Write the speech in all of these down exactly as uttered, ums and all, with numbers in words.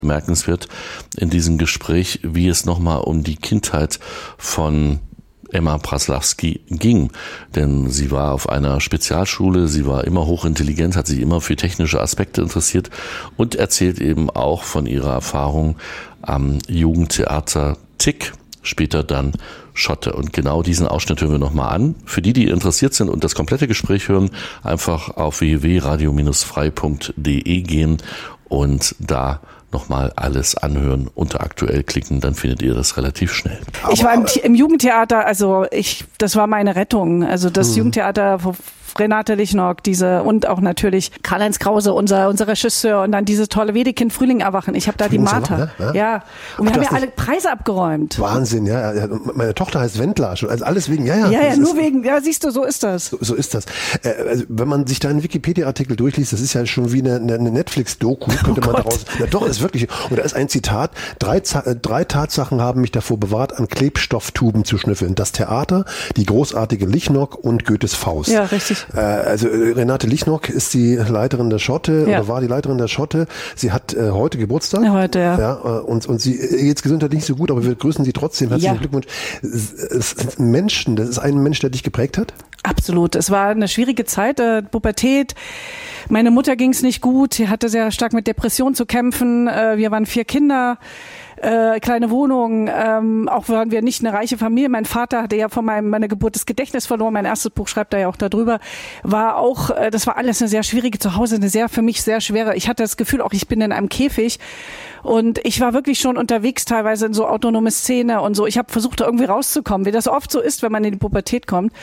Bemerkenswert in diesem Gespräch, wie es nochmal um die Kindheit von Emma Praslawski ging, denn sie war auf einer Spezialschule, sie war immer hochintelligent, hat sich immer für technische Aspekte interessiert und erzählt eben auch von ihrer Erfahrung am Jugendtheater Tick, später dann Schotte. Und genau diesen Ausschnitt hören wir nochmal an. Für die, die interessiert sind und das komplette Gespräch hören, einfach auf w w w punkt radio Bindestrich frei punkt d e gehen und da nochmal alles anhören, unter aktuell klicken, dann findet ihr das relativ schnell. Ich war im, im Jugendtheater, also ich, das war meine Rettung. Also das hm. Jugendtheater, Renate Lichnock, diese und auch natürlich Karl-Heinz Krause, unser unser Regisseur und dann diese tolle Wedekind Frühling erwachen. Ich habe da die Martha. Ja, ja. Und wir Ach, haben ja alle Preise abgeräumt. Wahnsinn, ja, ja. Meine Tochter heißt Wendler, also alles wegen, ja, ja. Ja, ja, nur wegen, ja, siehst du, so ist das. So, so ist das. Äh, also, wenn man sich da einen Wikipedia-Artikel durchliest, das ist ja schon wie eine, eine Netflix-Doku, könnte oh man Gott. daraus. Ja, doch, ist wirklich. Und da ist ein Zitat: Drei, drei Tatsachen haben mich davor bewahrt, an Klebstofftuben zu schnüffeln. Das Theater, die großartige Lichnock und Goethes Faust. Ja, richtig. Also Renate Lichnock ist die Leiterin der Schotte ja. oder war die Leiterin der Schotte. Sie hat äh, heute Geburtstag. Ja, heute, ja. ja und, und sie jetzt gesundheitlich nicht so gut, aber wir grüßen sie trotzdem. Herzlichen ja. Glückwunsch. Es ist ein Menschen, das ist ein Mensch, der dich geprägt hat? Absolut. Es war eine schwierige Zeit, äh, Pubertät. Meine Mutter ging es nicht gut. Sie hatte sehr stark mit Depressionen zu kämpfen. Äh, wir waren vier Kinder. Äh, kleine Wohnung, ähm, auch waren wir nicht eine reiche Familie. Mein Vater hatte ja von meinem, meiner Geburt das Gedächtnis verloren. Mein erstes Buch schreibt er ja auch darüber. War auch, äh, das war alles eine sehr schwierige Zuhause, eine sehr, für mich sehr schwere. Ich hatte das Gefühl auch, ich bin in einem Käfig. Und ich war wirklich schon unterwegs teilweise in so autonome Szene und so. Ich habe versucht, da irgendwie rauszukommen, wie das oft so ist, wenn man in die Pubertät kommt.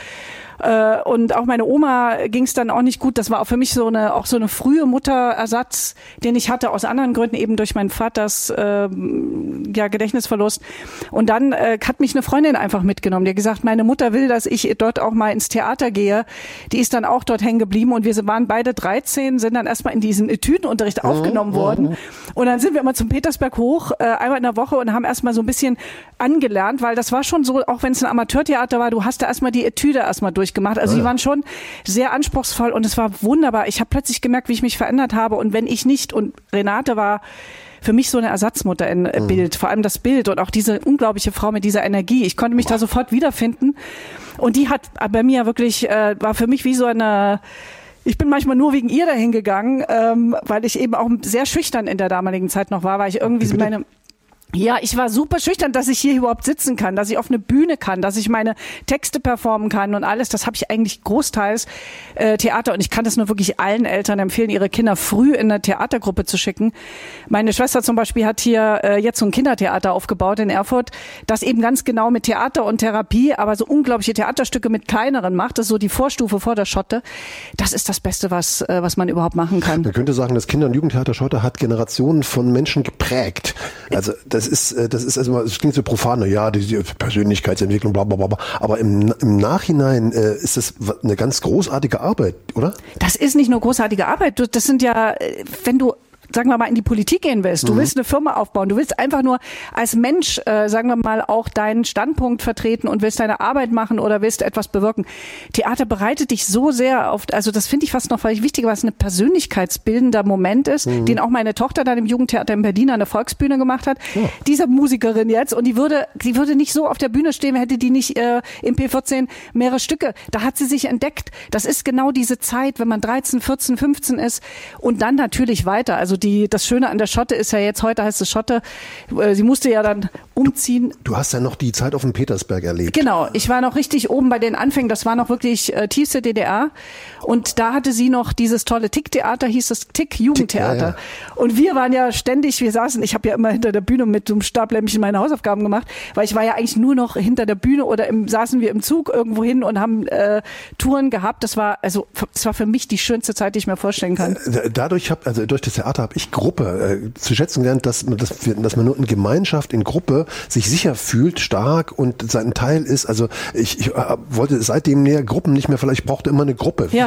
Und auch meine Oma ging es dann auch nicht gut. Das war auch für mich so eine auch so eine frühe Mutterersatz, den ich hatte aus anderen Gründen, eben durch meinen Vaters äh, ja, Gedächtnisverlust. Und dann äh, hat mich eine Freundin einfach mitgenommen. Die hat gesagt, meine Mutter will, dass ich dort auch mal ins Theater gehe. Die ist dann auch dort hängen geblieben und wir waren beide dreizehn, sind dann erstmal in diesen Etüdenunterricht aufgenommen worden. Und dann sind wir immer zum Petersberg hoch, äh, einmal in der Woche und haben erstmal so ein bisschen angelernt, weil das war schon so, auch wenn es ein Amateurtheater war, du hast da erstmal die Etüde erstmal durch gemacht. Also die waren schon sehr anspruchsvoll und es war wunderbar. Ich habe plötzlich gemerkt, wie ich mich verändert habe und wenn ich nicht, und Renate war für mich so eine Ersatzmutter in mhm. Bild, vor allem das Bild und auch diese unglaubliche Frau mit dieser Energie. Ich konnte mich Boah. da sofort wiederfinden und die hat bei mir wirklich, äh, war für mich wie so eine, ich bin manchmal nur wegen ihr dahin gegangen, ähm, weil ich eben auch sehr schüchtern in der damaligen Zeit noch war, weil ich irgendwie so meine... Ja, ich war super schüchtern, dass ich hier überhaupt sitzen kann, dass ich auf eine Bühne kann, dass ich meine Texte performen kann und alles. Das habe ich eigentlich großteils äh, Theater und ich kann das nur wirklich allen Eltern empfehlen, ihre Kinder früh in eine Theatergruppe zu schicken. Meine Schwester zum Beispiel hat hier äh, jetzt so ein Kindertheater aufgebaut in Erfurt, das eben ganz genau mit Theater und Therapie, aber so unglaubliche Theaterstücke mit kleineren macht. Das ist so die Vorstufe vor der Schotte. Das ist das Beste, was äh, was man überhaupt machen kann. Man könnte sagen, das Kinder- und Jugendtheater Schotte hat Generationen von Menschen geprägt. Also das ist, das ist also, es klingt so profan, ja, die, die Persönlichkeitsentwicklung, bla, bla, bla, aber im, im Nachhinein äh, ist das eine ganz großartige Arbeit, oder? Das ist nicht nur großartige Arbeit, das sind ja, wenn du sagen wir mal, in die Politik gehen willst, du mhm. willst eine Firma aufbauen, du willst einfach nur als Mensch, äh, sagen wir mal, auch deinen Standpunkt vertreten und willst deine Arbeit machen oder willst etwas bewirken. Theater bereitet dich so sehr auf, also das finde ich fast noch vielleicht wichtiger, was ein persönlichkeitsbildender Moment ist, mhm. den auch meine Tochter dann im Jugendtheater in Berlin an der Volksbühne gemacht hat. Oh. Diese Musikerin jetzt, und die würde, die würde nicht so auf der Bühne stehen, hätte die nicht äh, im P vierzehn mehrere Stücke. Da hat sie sich entdeckt. Das ist genau diese Zeit, wenn man dreizehn, vierzehn, fünfzehn ist und dann natürlich weiter. Also die, das Schöne an der Schotte ist ja jetzt, heute heißt es Schotte, sie musste ja dann umziehen. Du, du hast ja noch die Zeit auf dem Petersberg erlebt. Genau, ich war noch richtig oben bei den Anfängen, das war noch wirklich äh, tiefste D D R und da hatte sie noch dieses tolle Tick-Theater, hieß das Tick-Jugendtheater. Tick, ja, ja. Und wir waren ja ständig, wir saßen, ich habe ja immer hinter der Bühne mit so einem Stablämmchen meine Hausaufgaben gemacht, weil ich war ja eigentlich nur noch hinter der Bühne oder im, saßen wir im Zug irgendwo hin und haben äh, Touren gehabt. Das war, also, das war für mich die schönste Zeit, die ich mir vorstellen kann. Dadurch hab, also durch das Theater habe ich Gruppe äh, zu schätzen gelernt, dass man, dass, dass man nur in Gemeinschaft, in Gruppe sich sicher fühlt, stark und sein Teil ist. Also ich, ich äh, wollte seitdem näher Gruppen nicht mehr, vielleicht brauchte immer eine Gruppe. Ja.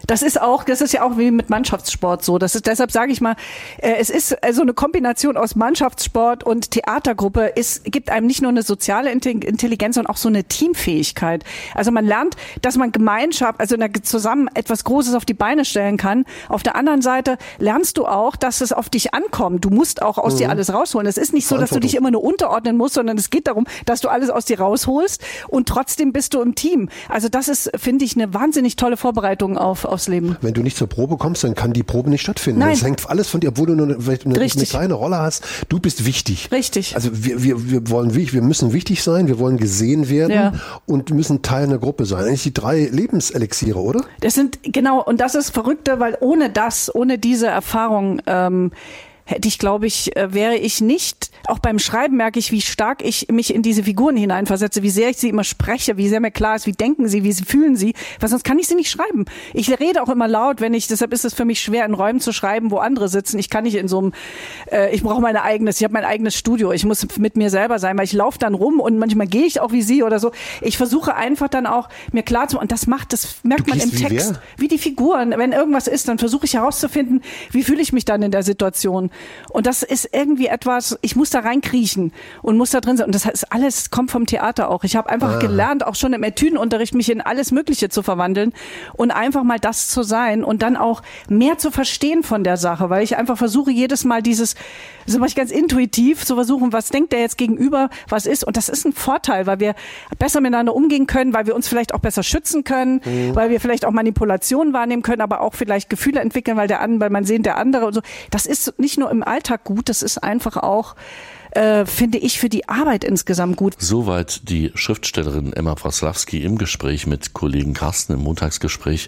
Das ist auch, das ist ja auch wie mit Mannschaftssport so. Das ist, deshalb sage ich mal, äh, es ist also eine Kombination aus Mannschaftssport und Theatergruppe. Es gibt einem nicht nur eine soziale Intelligenz, sondern auch so eine Teamfähigkeit. Also man lernt, dass man Gemeinschaft, also zusammen etwas Großes auf die Beine stellen kann. Auf der anderen Seite lernst du auch, dass es auf dich ankommt. Du musst auch aus mhm. dir alles rausholen. Es ist nicht so, dass du dich immer nur unterordnen musst, sondern es geht darum, dass du alles aus dir rausholst und trotzdem bist du im Team. Also das ist, finde ich, eine wahnsinnig tolle Vorbereitung auf aufs Leben. Wenn du nicht zur Probe kommst, dann kann die Probe nicht stattfinden. Nein. Das hängt alles von dir, obwohl du nur eine, eine, eine kleine Rolle hast. Du bist wichtig. Richtig. Also wir, wir, wir wollen, wir müssen wichtig sein, wir wollen gesehen werden ja. und müssen Teil einer Gruppe sein. Eigentlich die drei Lebenselixiere, oder? Das sind, genau, und das ist Verrückte, weil ohne das, ohne diese Erfahrung, ähm, hätte ich, glaube ich, wäre ich nicht, auch beim Schreiben merke ich, wie stark ich mich in diese Figuren hineinversetze, wie sehr ich sie immer spreche, wie sehr mir klar ist, wie denken sie, wie sie fühlen sie, weil sonst kann ich sie nicht schreiben. Ich rede auch immer laut, wenn ich, deshalb ist es für mich schwer, in Räumen zu schreiben, wo andere sitzen. Ich kann nicht in so einem, äh, ich brauche mein eigenes, ich habe mein eigenes Studio, ich muss mit mir selber sein, weil ich laufe dann rum und manchmal gehe ich auch wie sie oder so. Ich versuche einfach dann auch, mir klar zu machen, und das macht, das merkt man im wie Text, wer? wie die Figuren, wenn irgendwas ist, dann versuche ich herauszufinden, wie fühle ich mich dann in der Situation. Und das ist irgendwie etwas, ich muss da reinkriechen und muss da drin sein. Und das ist alles, kommt vom Theater auch. Ich habe einfach ah. gelernt, auch schon im Etüdenunterricht, mich in alles Mögliche zu verwandeln und einfach mal das zu sein und dann auch mehr zu verstehen von der Sache, weil ich einfach versuche, jedes Mal dieses, so mache ich ganz intuitiv, zu versuchen, was denkt der jetzt gegenüber, was ist. Und das ist ein Vorteil, weil wir besser miteinander umgehen können, weil wir uns vielleicht auch besser schützen können, mhm. weil wir vielleicht auch Manipulationen wahrnehmen können, aber auch vielleicht Gefühle entwickeln, weil der andere, weil man sehen, der andere und so. Das ist nicht nur im Alltag gut, das ist einfach auch, äh, finde ich, für die Arbeit insgesamt gut. Soweit die Schriftstellerin Emma Praslawski im Gespräch mit Kollegen Carsten im Montagsgespräch.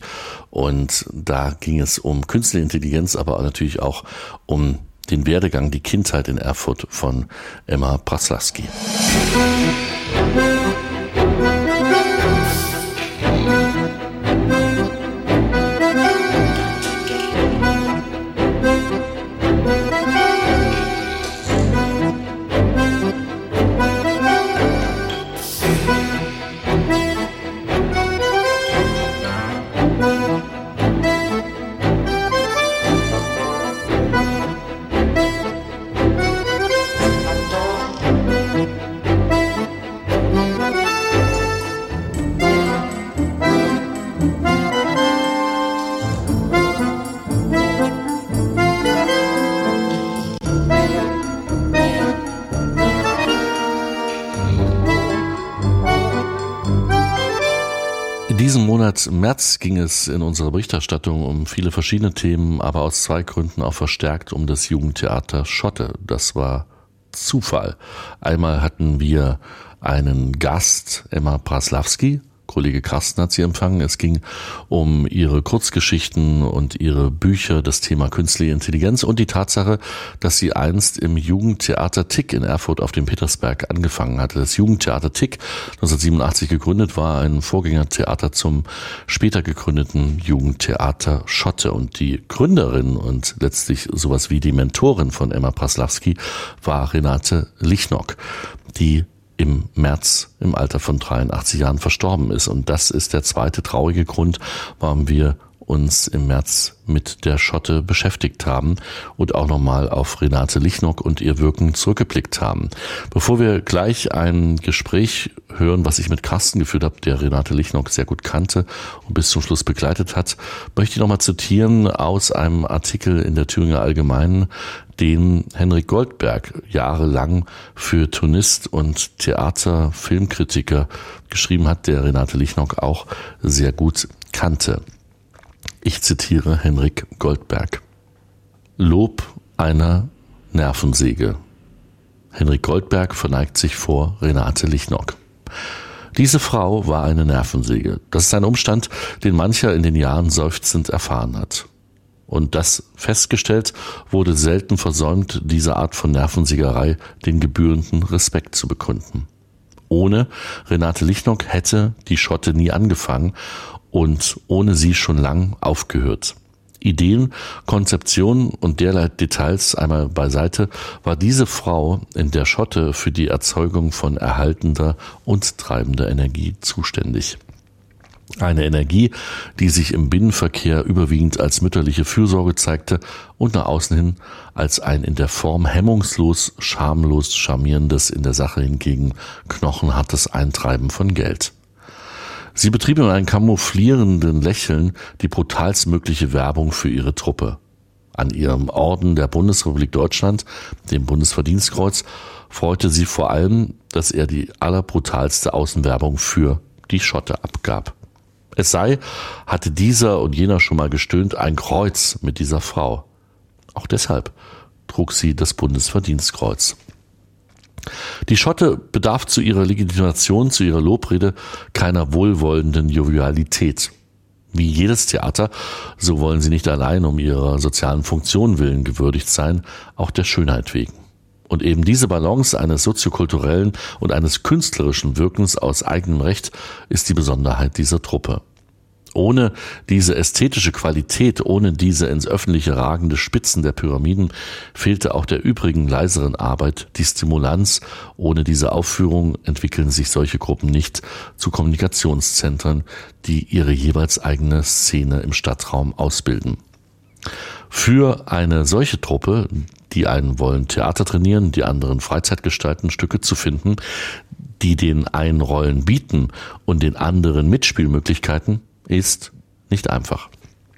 Und da ging es um künstliche Intelligenz, aber natürlich auch um den Werdegang, die Kindheit in Erfurt von Emma Praslawski. In diesem Monat März ging es in unserer Berichterstattung um viele verschiedene Themen, aber aus zwei Gründen auch verstärkt um das Jugendtheater Schotte. Das war Zufall. Einmal hatten wir einen Gast, Emma Praslawski. Kollege Carsten hat sie empfangen. Es ging um ihre Kurzgeschichten und ihre Bücher, das Thema künstliche Intelligenz und die Tatsache, dass sie einst im Jugendtheater Tick in Erfurt auf dem Petersberg angefangen hatte. Das Jugendtheater Tick, neunzehnhundertsiebenundachtzig gegründet, war ein Vorgängertheater zum später gegründeten Jugendtheater Schotte. Und die Gründerin und letztlich sowas wie die Mentorin von Emma Praslawski war Renate Lichnock, die im März im Alter von dreiundachtzig Jahren verstorben ist. Und das ist der zweite traurige Grund, warum wir uns im März mit der Schotte beschäftigt haben und auch nochmal auf Renate Lichnock und ihr Wirken zurückgeblickt haben. Bevor wir gleich ein Gespräch hören, was ich mit Carsten geführt habe, der Renate Lichnock sehr gut kannte und bis zum Schluss begleitet hat, möchte ich nochmal zitieren aus einem Artikel in der Thüringer Allgemeinen, den Henrik Goldberg jahrelang für Turnist und Theater-Filmkritiker geschrieben hat, der Renate Lichnock auch sehr gut kannte. Ich zitiere Henrik Goldberg. Lob einer Nervensäge. Henrik Goldberg verneigt sich vor Renate Lichnock. Diese Frau war eine Nervensäge. Das ist ein Umstand, den mancher in den Jahren seufzend erfahren hat. Und das festgestellt, wurde selten versäumt, diese Art von Nervensägerei den gebührenden Respekt zu bekunden. Ohne Renate Lichnock hätte die Schotte nie angefangen und ohne sie schon lang aufgehört. Ideen, Konzeptionen und derlei Details einmal beiseite, war diese Frau in der Schotte für die Erzeugung von erhaltender und treibender Energie zuständig. Eine Energie, die sich im Binnenverkehr überwiegend als mütterliche Fürsorge zeigte und nach außen hin als ein in der Form hemmungslos, schamlos charmierendes, in der Sache hingegen knochenhartes Eintreiben von Geld. Sie betrieb in einem camouflierenden Lächeln die brutalstmögliche Werbung für ihre Truppe. An ihrem Orden der Bundesrepublik Deutschland, dem Bundesverdienstkreuz, freute sie vor allem, dass er die allerbrutalste Außenwerbung für die Schotte abgab. Es sei, hatte dieser und jener schon mal gestöhnt, ein Kreuz mit dieser Frau. Auch deshalb trug sie das Bundesverdienstkreuz. Die Schotte bedarf zu ihrer Legitimation, zu ihrer Lobrede keiner wohlwollenden Jovialität. Wie jedes Theater, so wollen sie nicht allein um ihrer sozialen Funktion willen gewürdigt sein, auch der Schönheit wegen. Und eben diese Balance eines soziokulturellen und eines künstlerischen Wirkens aus eigenem Recht ist die Besonderheit dieser Truppe. Ohne diese ästhetische Qualität, ohne diese ins Öffentliche ragende Spitzen der Pyramiden fehlte auch der übrigen leiseren Arbeit die Stimulanz. Ohne diese Aufführung entwickeln sich solche Gruppen nicht zu Kommunikationszentren, die ihre jeweils eigene Szene im Stadtraum ausbilden. Für eine solche Truppe, die einen wollen Theater trainieren, die anderen Freizeit gestalten, Stücke zu finden, die den einen Rollen bieten und den anderen Mitspielmöglichkeiten, ist nicht einfach.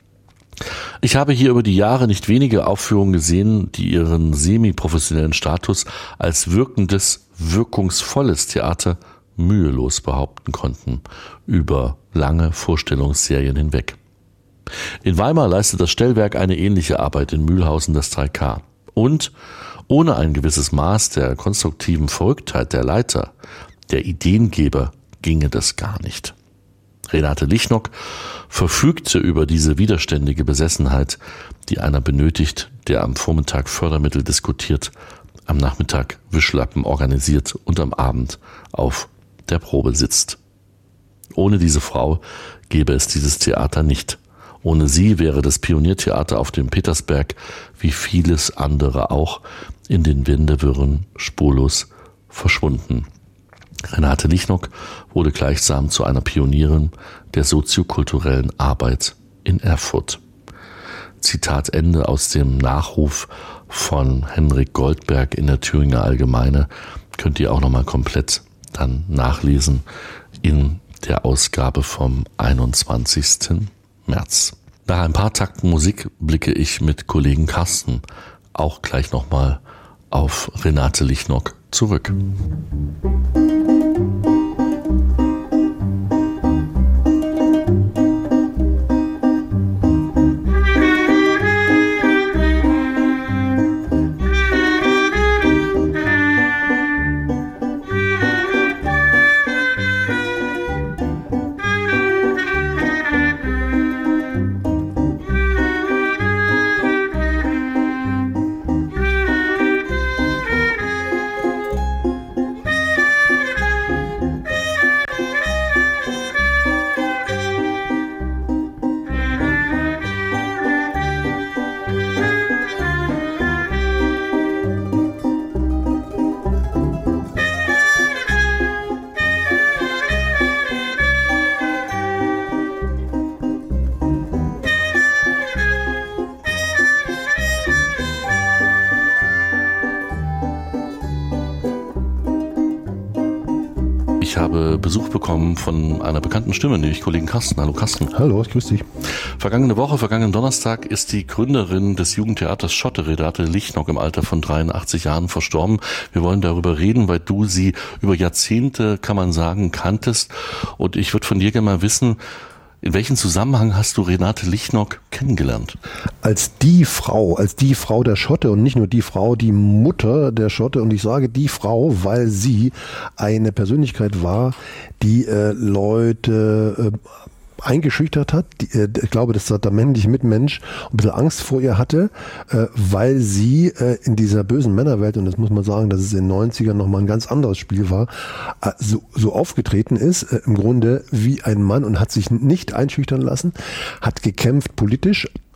Ich habe hier über die Jahre nicht wenige Aufführungen gesehen, die ihren semi-professionellen Status als wirkendes, wirkungsvolles Theater mühelos behaupten konnten, über lange Vorstellungsserien hinweg. In Weimar leistet das Stellwerk eine ähnliche Arbeit, in Mühlhausen das drei K. Und ohne ein gewisses Maß der konstruktiven Verrücktheit der Leiter, der Ideengeber, ginge das gar nicht. Renate Lichnock verfügte über diese widerständige Besessenheit, die einer benötigt, der am Vormittag Fördermittel diskutiert, am Nachmittag Wischlappen organisiert und am Abend auf der Probe sitzt. Ohne diese Frau gäbe es dieses Theater nicht. Ohne sie wäre das Pioniertheater auf dem Petersberg, wie vieles andere auch, in den Wendewirren spurlos verschwunden. Renate Lichnock wurde gleichsam zu einer Pionierin der soziokulturellen Arbeit in Erfurt. Zitat Ende aus dem Nachruf von Henrik Goldberg in der Thüringer Allgemeine. Könnt ihr auch nochmal komplett dann nachlesen in der Ausgabe vom einundzwanzigsten März. Nach ein paar Takten Musik blicke ich mit Kollegen Carsten auch gleich nochmal auf Renate Lichnock zurück. Ich habe Besuch bekommen von einer bekannten Stimme, nämlich Kollegen Carsten. Hallo Carsten. Hallo, ich grüße dich. Vergangene Woche, vergangenen Donnerstag ist die Gründerin des Jugendtheaters Schotte, Renate Lichnock, im Alter von dreiundachtzig Jahren verstorben. Wir wollen darüber reden, weil du sie über Jahrzehnte, kann man sagen, kanntest. Und ich würde von dir gerne mal wissen, in welchem Zusammenhang hast du Renate Lichnock kennengelernt? Als die Frau, als die Frau der Schotte und nicht nur die Frau, die Mutter der Schotte. Und ich sage die Frau, weil sie eine Persönlichkeit war, die äh, Leute äh, eingeschüchtert hat. Die, äh, ich glaube, dass der männliche Mitmensch ein bisschen Angst vor ihr hatte, äh, weil sie äh, in dieser bösen Männerwelt, und das muss man sagen, dass es in den neunzigern nochmal ein ganz anderes Spiel war, äh, so, so aufgetreten ist, äh, im Grunde wie ein Mann, und hat sich nicht einschüchtern lassen, hat gekämpft politisch,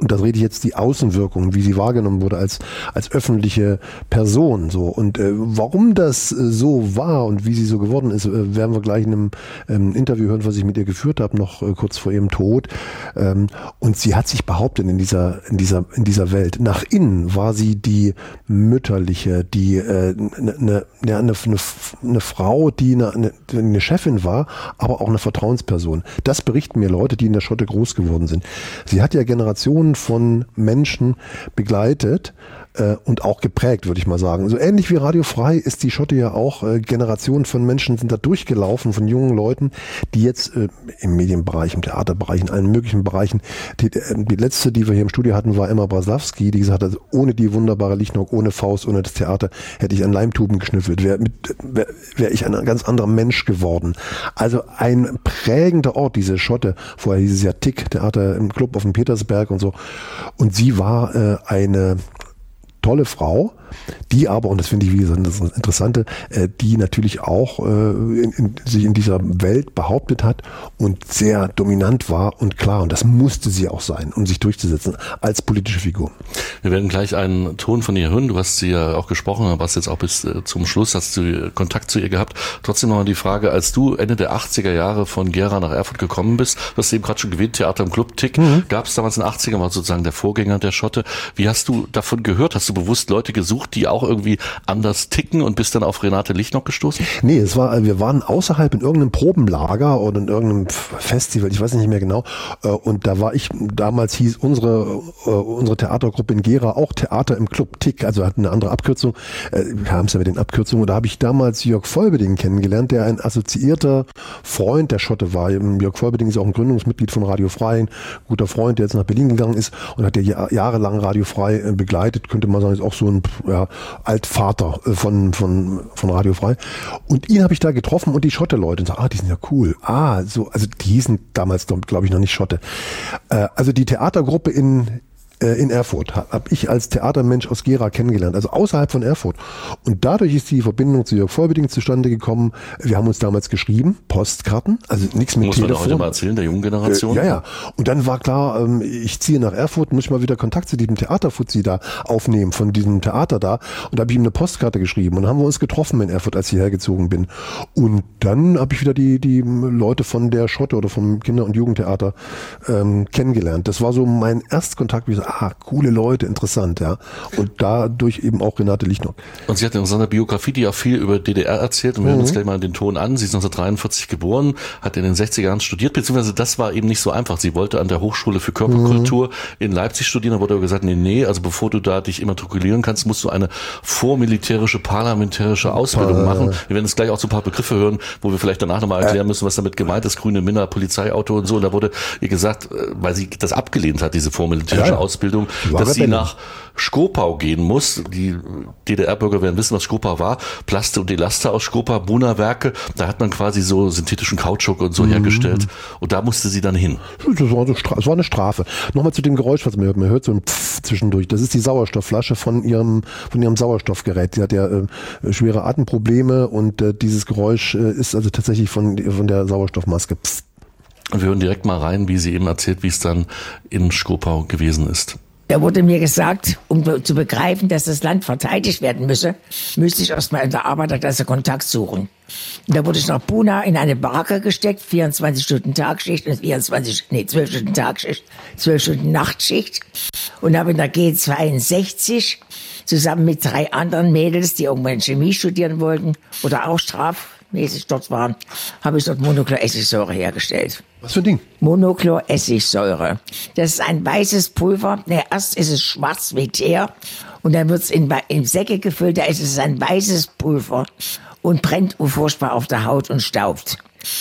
und das rede ich jetzt die Außenwirkung, wie sie wahrgenommen wurde als, als öffentliche Person, so. Und äh, warum das äh, so war und wie sie so geworden ist, äh, werden wir gleich in einem ähm, Interview hören, was ich mit ihr geführt habe, noch äh, kurz vor ihrem Tod. Ähm, und sie hat sich behauptet in dieser, in dieser, in dieser Welt. Nach innen war sie die mütterliche, die, äh, eine, ja, eine, eine, eine Frau, die eine, eine, eine Chefin war, aber auch eine Vertrauensperson. Das berichten mir Leute, die in der Schotte groß geworden sind. Sie hat ja Generationen von Menschen begleitet äh, und auch geprägt, würde ich mal sagen. So ähnlich wie Radio Frei ist die Schotte ja auch, äh, Generationen von Menschen sind da durchgelaufen, von jungen Leuten, die jetzt äh, im Medienbereich, im Theaterbereich, in allen möglichen Bereichen, die, die letzte, die wir hier im Studio hatten, war Emma Braslawski, die gesagt hat, ohne die wunderbare Lichtnock, ohne Faust, ohne das Theater, hätte ich an Leimtuben geschnüffelt, wäre wär, wär ich ein ganz anderer Mensch geworden. Also ein prägender Ort, diese Schotte. Vorher hieß es ja Tick, Theater im Club auf dem Petersberg und so. Und sie war äh, eine tolle Frau, die aber, und das finde ich wie gesagt das Interessante, äh, die natürlich auch äh, in, in, sich in dieser Welt behauptet hat und sehr dominant war und klar, und das musste sie auch sein, um sich durchzusetzen als politische Figur. Wir werden gleich einen Ton von ihr hören, du hast sie ja auch gesprochen, aber hast jetzt auch bis äh, zum Schluss, hast du Kontakt zu ihr gehabt. Trotzdem noch mal die Frage, als du Ende der achtziger Jahre von Gera nach Erfurt gekommen bist, du hast eben gerade schon gewählt, Theater im Club Tick, mhm. gab es damals in den achtzigern, war sozusagen der Vorgänger der Schotte. Wie hast du davon gehört? Hast du bewusst Leute gesucht, die auch irgendwie anders ticken und bist dann auf Renate Lichtnock gestoßen? Nee, es war, wir waren außerhalb in irgendeinem Probenlager oder in irgendeinem Festival, ich weiß nicht mehr genau. Und da war ich, damals hieß unsere, unsere Theatergruppe in Gera auch Theater im Club Tick, also hatten eine andere Abkürzung. Wir haben es ja mit den Abkürzungen. Und da habe ich damals Jörg Vollbeding kennengelernt, der ein assoziierter Freund der Schotte war. Jörg Vollbeding ist auch ein Gründungsmitglied von Radio Frei, ein guter Freund, der jetzt nach Berlin gegangen ist und hat ja jahrelang Radio Frei begleitet, könnte man sagen, ist auch so ein ja, Altvater von, von, von Radio Frei. Und ihn habe ich da getroffen und die Schotte-Leute und so, ah, die sind ja cool. Ah, so, also die hießen damals, glaube ich, noch nicht Schotte. Äh, also die Theatergruppe in in Erfurt habe ich als Theatermensch aus Gera kennengelernt, also außerhalb von Erfurt. Und dadurch ist die Verbindung zu Jörg Vollbeding zustande gekommen. Wir haben uns damals geschrieben, Postkarten, also nichts mit muss Telefon. Muss man heute mal erzählen, der jungen Generation. Äh, ja, ja. Und dann war klar, ähm, ich ziehe nach Erfurt, muss ich mal wieder Kontakt zu diesem Theaterfuzzi da aufnehmen, von diesem Theater da. Und da habe ich ihm eine Postkarte geschrieben und dann haben wir uns getroffen in Erfurt, als ich hergezogen bin. Und dann habe ich wieder die, die Leute von der Schotte oder vom Kinder- und Jugendtheater ähm, kennengelernt. Das war so mein Erstkontakt, wie so, ah, coole Leute, interessant, ja. Und dadurch eben auch Renate Lichtnock. Und sie hat in seiner Biografie, die auch viel über D D R erzählt, und wir mhm. hören uns gleich mal den Ton an. Sie ist neunzehnhundertdreiundvierzig geboren, hat in den sechziger Jahren studiert, beziehungsweise das war eben nicht so einfach. Sie wollte an der Hochschule für Körperkultur mhm. in Leipzig studieren, da wurde aber gesagt, nee, nee, also bevor du da dich immatrikulieren kannst, musst du eine vormilitärische, parlamentarische Ausbildung äh. machen. Wir werden jetzt gleich auch so ein paar Begriffe hören, wo wir vielleicht danach nochmal erklären müssen, was damit gemeint ist, grüne Minna, Polizeiauto und so. Und da wurde ihr gesagt, weil sie das abgelehnt hat, diese vormilitärische ja. Ausbildung, dass sie nach Schkopau gehen muss. Die D D R-Bürger werden wissen, was Schkopau war. Plaste und Elaster aus Schkopau, Buna-Werke. Da hat man quasi so synthetischen Kautschuk und so mhm. hergestellt. Und da musste sie dann hin. Das war, so, das war eine Strafe. Nochmal zu dem Geräusch, was man hört. Man hört so ein Pfff zwischendurch. Das ist die Sauerstoffflasche von ihrem, von ihrem Sauerstoffgerät. Sie hat ja äh, schwere Atemprobleme und äh, dieses Geräusch äh, ist also tatsächlich von, von der Sauerstoffmaske. Pfff. Und wir hören direkt mal rein, wie sie eben erzählt, wie es dann in Schkopau gewesen ist. Da wurde mir gesagt, um zu begreifen, dass das Land verteidigt werden müsse, müsste ich erstmal in der Arbeiterklasse Kontakt suchen. Und da wurde ich nach Buna in eine Baracke gesteckt, vierundzwanzig Stunden Tagschicht und vierundzwanzig, nee, zwölf Stunden Tagschicht, zwölf Stunden Nachtschicht und habe in der G zweiundsechzig zusammen mit drei anderen Mädels, die irgendwann Chemie studieren wollten oder auch strafmäßig dort waren, habe ich dort Monochlor-Essigsäure hergestellt. Was für ein Ding? Monochlor-Essigsäure. Das ist ein weißes Pulver. Ne, erst ist es schwarz wie Teer und dann wird es in, in Säcke gefüllt. Da ist es ein weißes Pulver und brennt furchtbar auf der Haut und staubt.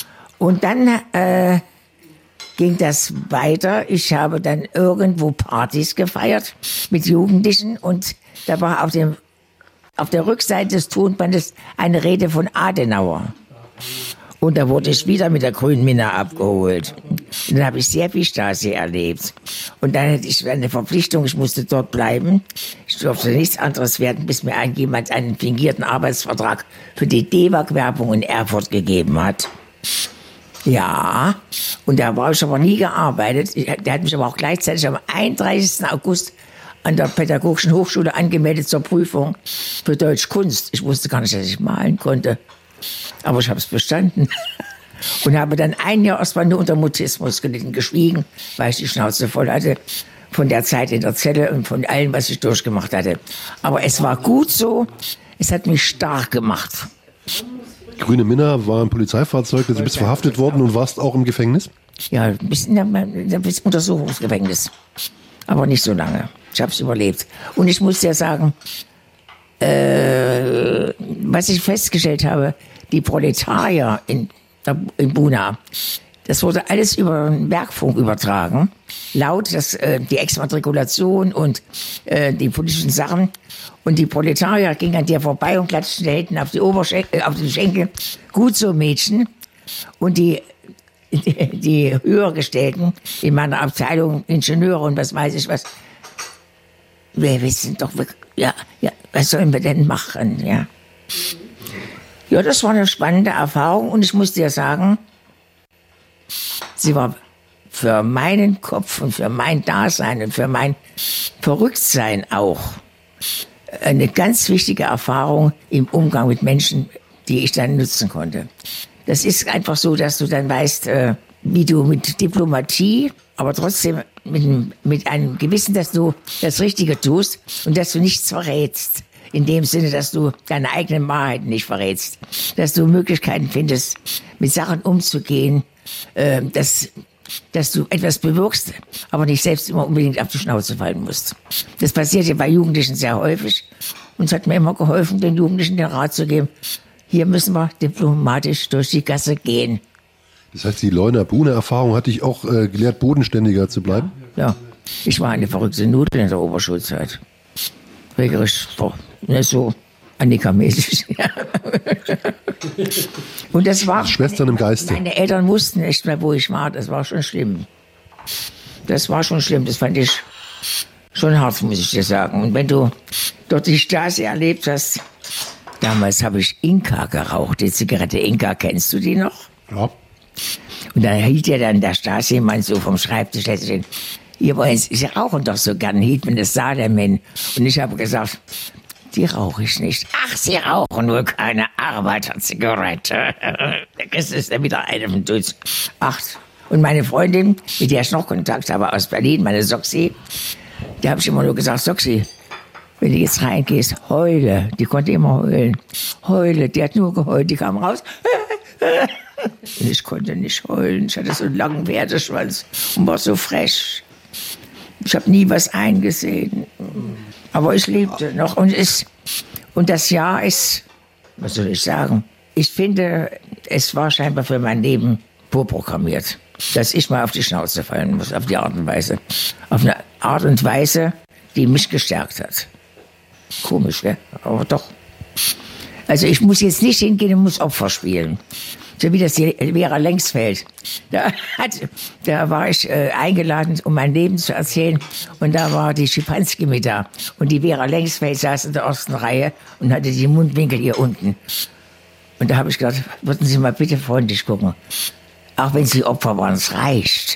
Und dann äh, ging das weiter. Ich habe dann irgendwo Partys gefeiert mit Jugendlichen und da war auf dem auf der Rückseite des Tonbandes eine Rede von Adenauer. Und da wurde ich wieder mit der grünen Minna abgeholt. Und dann habe ich sehr viel Stasi erlebt. Und dann hatte ich eine Verpflichtung, ich musste dort bleiben. Ich durfte nichts anderes werden, bis mir ein, jemand einen fingierten Arbeitsvertrag für die D-Mark-Werbung in Erfurt gegeben hat. Ja, und da war ich aber nie gearbeitet. Der hat mich aber auch gleichzeitig am einunddreißigsten August an der Pädagogischen Hochschule angemeldet zur Prüfung für Deutschkunst. Ich wusste gar nicht, dass ich malen konnte, aber ich habe es bestanden. Und habe dann ein Jahr erstmal nur unter Mutismus gelitten, geschwiegen, weil ich die Schnauze voll hatte von der Zeit in der Zelle und von allem, was ich durchgemacht hatte. Aber es war gut so, es hat mich stark gemacht. Grüne Minna war ein Polizeifahrzeug, du bist verhaftet worden und warst auch im Gefängnis? Ja, ein bisschen im Untersuchungsgefängnis. Aber nicht so lange. Ich habe es überlebt. Und ich muss dir sagen, äh, was ich festgestellt habe, die Proletarier in, in Buna, das wurde alles über den Bergfunk übertragen. Laut, das, äh, die Exmatrikulation und äh, die politischen Sachen. Und die Proletarier gingen an dir vorbei und klatschten die Hände auf die Oberschenkel, auf die Schenkel. Gut so, Mädchen. Und die, die, die Höhergestellten in meiner Abteilung, Ingenieure und was weiß ich was, wir wissen doch, ja, ja, was sollen wir denn machen, ja. Ja, das war eine spannende Erfahrung und ich muss dir sagen, sie war für meinen Kopf und für mein Dasein und für mein Verrücktsein auch eine ganz wichtige Erfahrung im Umgang mit Menschen, die ich dann nutzen konnte. Das ist einfach so, dass du dann weißt, wie du mit Diplomatie, aber trotzdem mit, mit einem Gewissen, dass du das Richtige tust und dass du nichts verrätst. In dem Sinne, dass du deine eigenen Wahrheiten nicht verrätst. Dass du Möglichkeiten findest, mit Sachen umzugehen, äh, dass, dass du etwas bewirkst, aber nicht selbst immer unbedingt auf die Schnauze fallen musst. Das passiert ja bei Jugendlichen sehr häufig. Und es hat mir immer geholfen, den Jugendlichen den Rat zu geben, hier müssen wir diplomatisch durch die Gasse gehen. Das heißt, die Leuna-Bune-Erfahrung hat dich auch äh, gelehrt, bodenständiger zu bleiben? Ja, ich war eine verrückte Nudel in der Oberschulzeit. Regelrecht, boah, nicht so Annika-mäßig. Und das war... Schwestern im Geiste. Meine Eltern wussten nicht mehr, wo ich war. Das war schon schlimm. Das war schon schlimm. Das fand ich schon hart, muss ich dir sagen. Und wenn du dort die Stasi erlebt hast, damals habe ich Inka geraucht, die Zigarette Inka, kennst du die noch? Ja. Und da hielt ja dann der Stasi-Mann so vom Schreibtisch, lässt sich, ihr wollt, Sie rauchen doch so gern, hielt mir das sah der Mann. Und ich habe gesagt, die rauche ich nicht. Ach, Sie rauchen nur keine Arbeiterzigarette. Das ist dann wieder eine von Dutz. Acht. Und meine Freundin, mit der ich noch Kontakt habe aus Berlin, meine Soxy, der habe ich immer nur gesagt, Soxy, wenn du jetzt reingehst, heule. Die konnte immer heulen. Heule, die hat nur geheult, die kam raus. Und ich konnte nicht heulen. Ich hatte so einen langen Werdeschwanz und war so frech. Ich habe nie was eingesehen. Aber ich lebte noch. Und, es, und das Jahr ist, was soll ich sagen, ich finde, es war scheinbar für mein Leben vorprogrammiert, dass ich mal auf die Schnauze fallen muss, auf die Art und Weise. Auf eine Art und Weise, die mich gestärkt hat. Komisch, gell? Aber doch. Also ich muss jetzt nicht hingehen und muss Opfer spielen. So wie das die Vera Lengsfeld. Da, hat, da war ich äh, eingeladen, um mein Leben zu erzählen. Und da war die Schipanski mit da. Und die Vera Lengsfeld saß in der ersten Reihe und hatte die Mundwinkel hier unten. Und da habe ich gedacht, würden Sie mal bitte freundlich gucken. Auch wenn Sie Opfer waren, es reicht.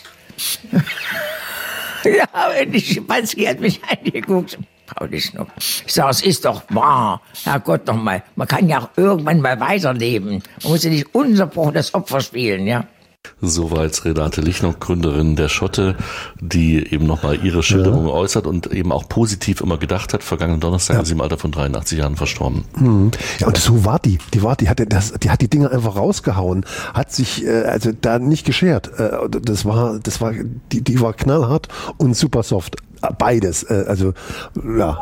Ja, aber die Schipanski hat mich angeguckt. Ich sage, es ist doch wahr. Herrgott noch mal. Man kann ja auch irgendwann mal weiterleben. Man muss ja nicht ununterbrochen das Opfer spielen, ja. Soweit Renate Lichnock, Gründerin der Schotte, die eben nochmal ihre Schilderung ja. äußert und eben auch positiv immer gedacht hat. Vergangenen Donnerstag ja. ist sie im Alter von dreiundachtzig Jahren verstorben. Mhm. Ja, und so war die. Die war, die hat das, die hat die Dinge einfach rausgehauen, hat sich äh, also da nicht geschert. Äh, das war, das war, die, die war knallhart und super soft. Beides. Äh, also ja.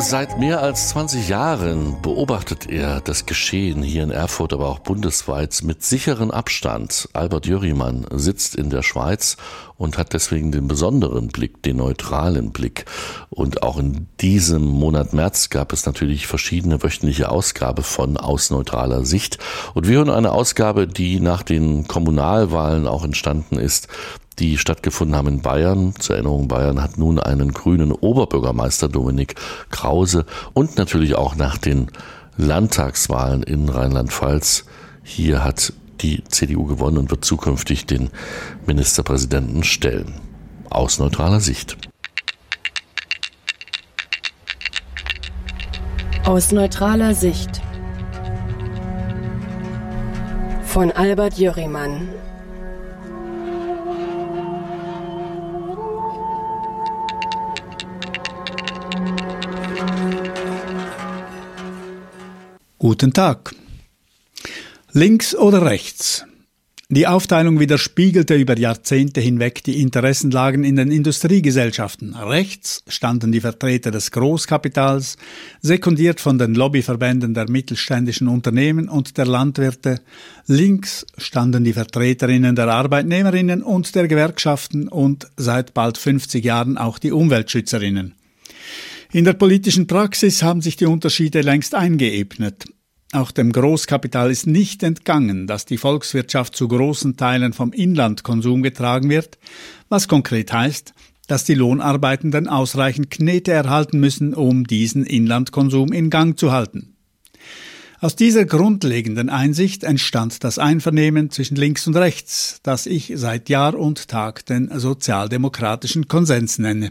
Seit mehr als zwanzig Jahren beobachtet er das Geschehen hier in Erfurt, aber auch bundesweit mit sicherem Abstand. Albert Jörrimann sitzt in der Schweiz und hat deswegen den besonderen Blick, den neutralen Blick. Und auch in diesem Monat März gab es natürlich verschiedene wöchentliche Ausgaben von Aus neutraler Sicht. Und wir hören eine Ausgabe, die nach den Kommunalwahlen auch entstanden ist, die stattgefunden haben in Bayern. Zur Erinnerung, Bayern hat nun einen grünen Oberbürgermeister, Dominik Krause, und natürlich auch nach den Landtagswahlen in Rheinland-Pfalz. Hier hat die C D U gewonnen und wird zukünftig den Ministerpräsidenten stellen. Aus neutraler Sicht. Aus neutraler Sicht von Albert Jörrimann. Guten Tag. Links oder rechts? Die Aufteilung widerspiegelte über Jahrzehnte hinweg die Interessenlagen in den Industriegesellschaften. Rechts standen die Vertreter des Großkapitals, sekundiert von den Lobbyverbänden der mittelständischen Unternehmen und der Landwirte. Links standen die Vertreterinnen der Arbeitnehmerinnen und der Gewerkschaften und seit bald fünfzig Jahren auch die Umweltschützerinnen. In der politischen Praxis haben sich die Unterschiede längst eingeebnet. Auch dem Großkapital ist nicht entgangen, dass die Volkswirtschaft zu großen Teilen vom Inlandkonsum getragen wird, was konkret heißt, dass die Lohnarbeitenden ausreichend Knete erhalten müssen, um diesen Inlandkonsum in Gang zu halten. Aus dieser grundlegenden Einsicht entstand das Einvernehmen zwischen links und rechts, das ich seit Jahr und Tag den sozialdemokratischen Konsens nenne.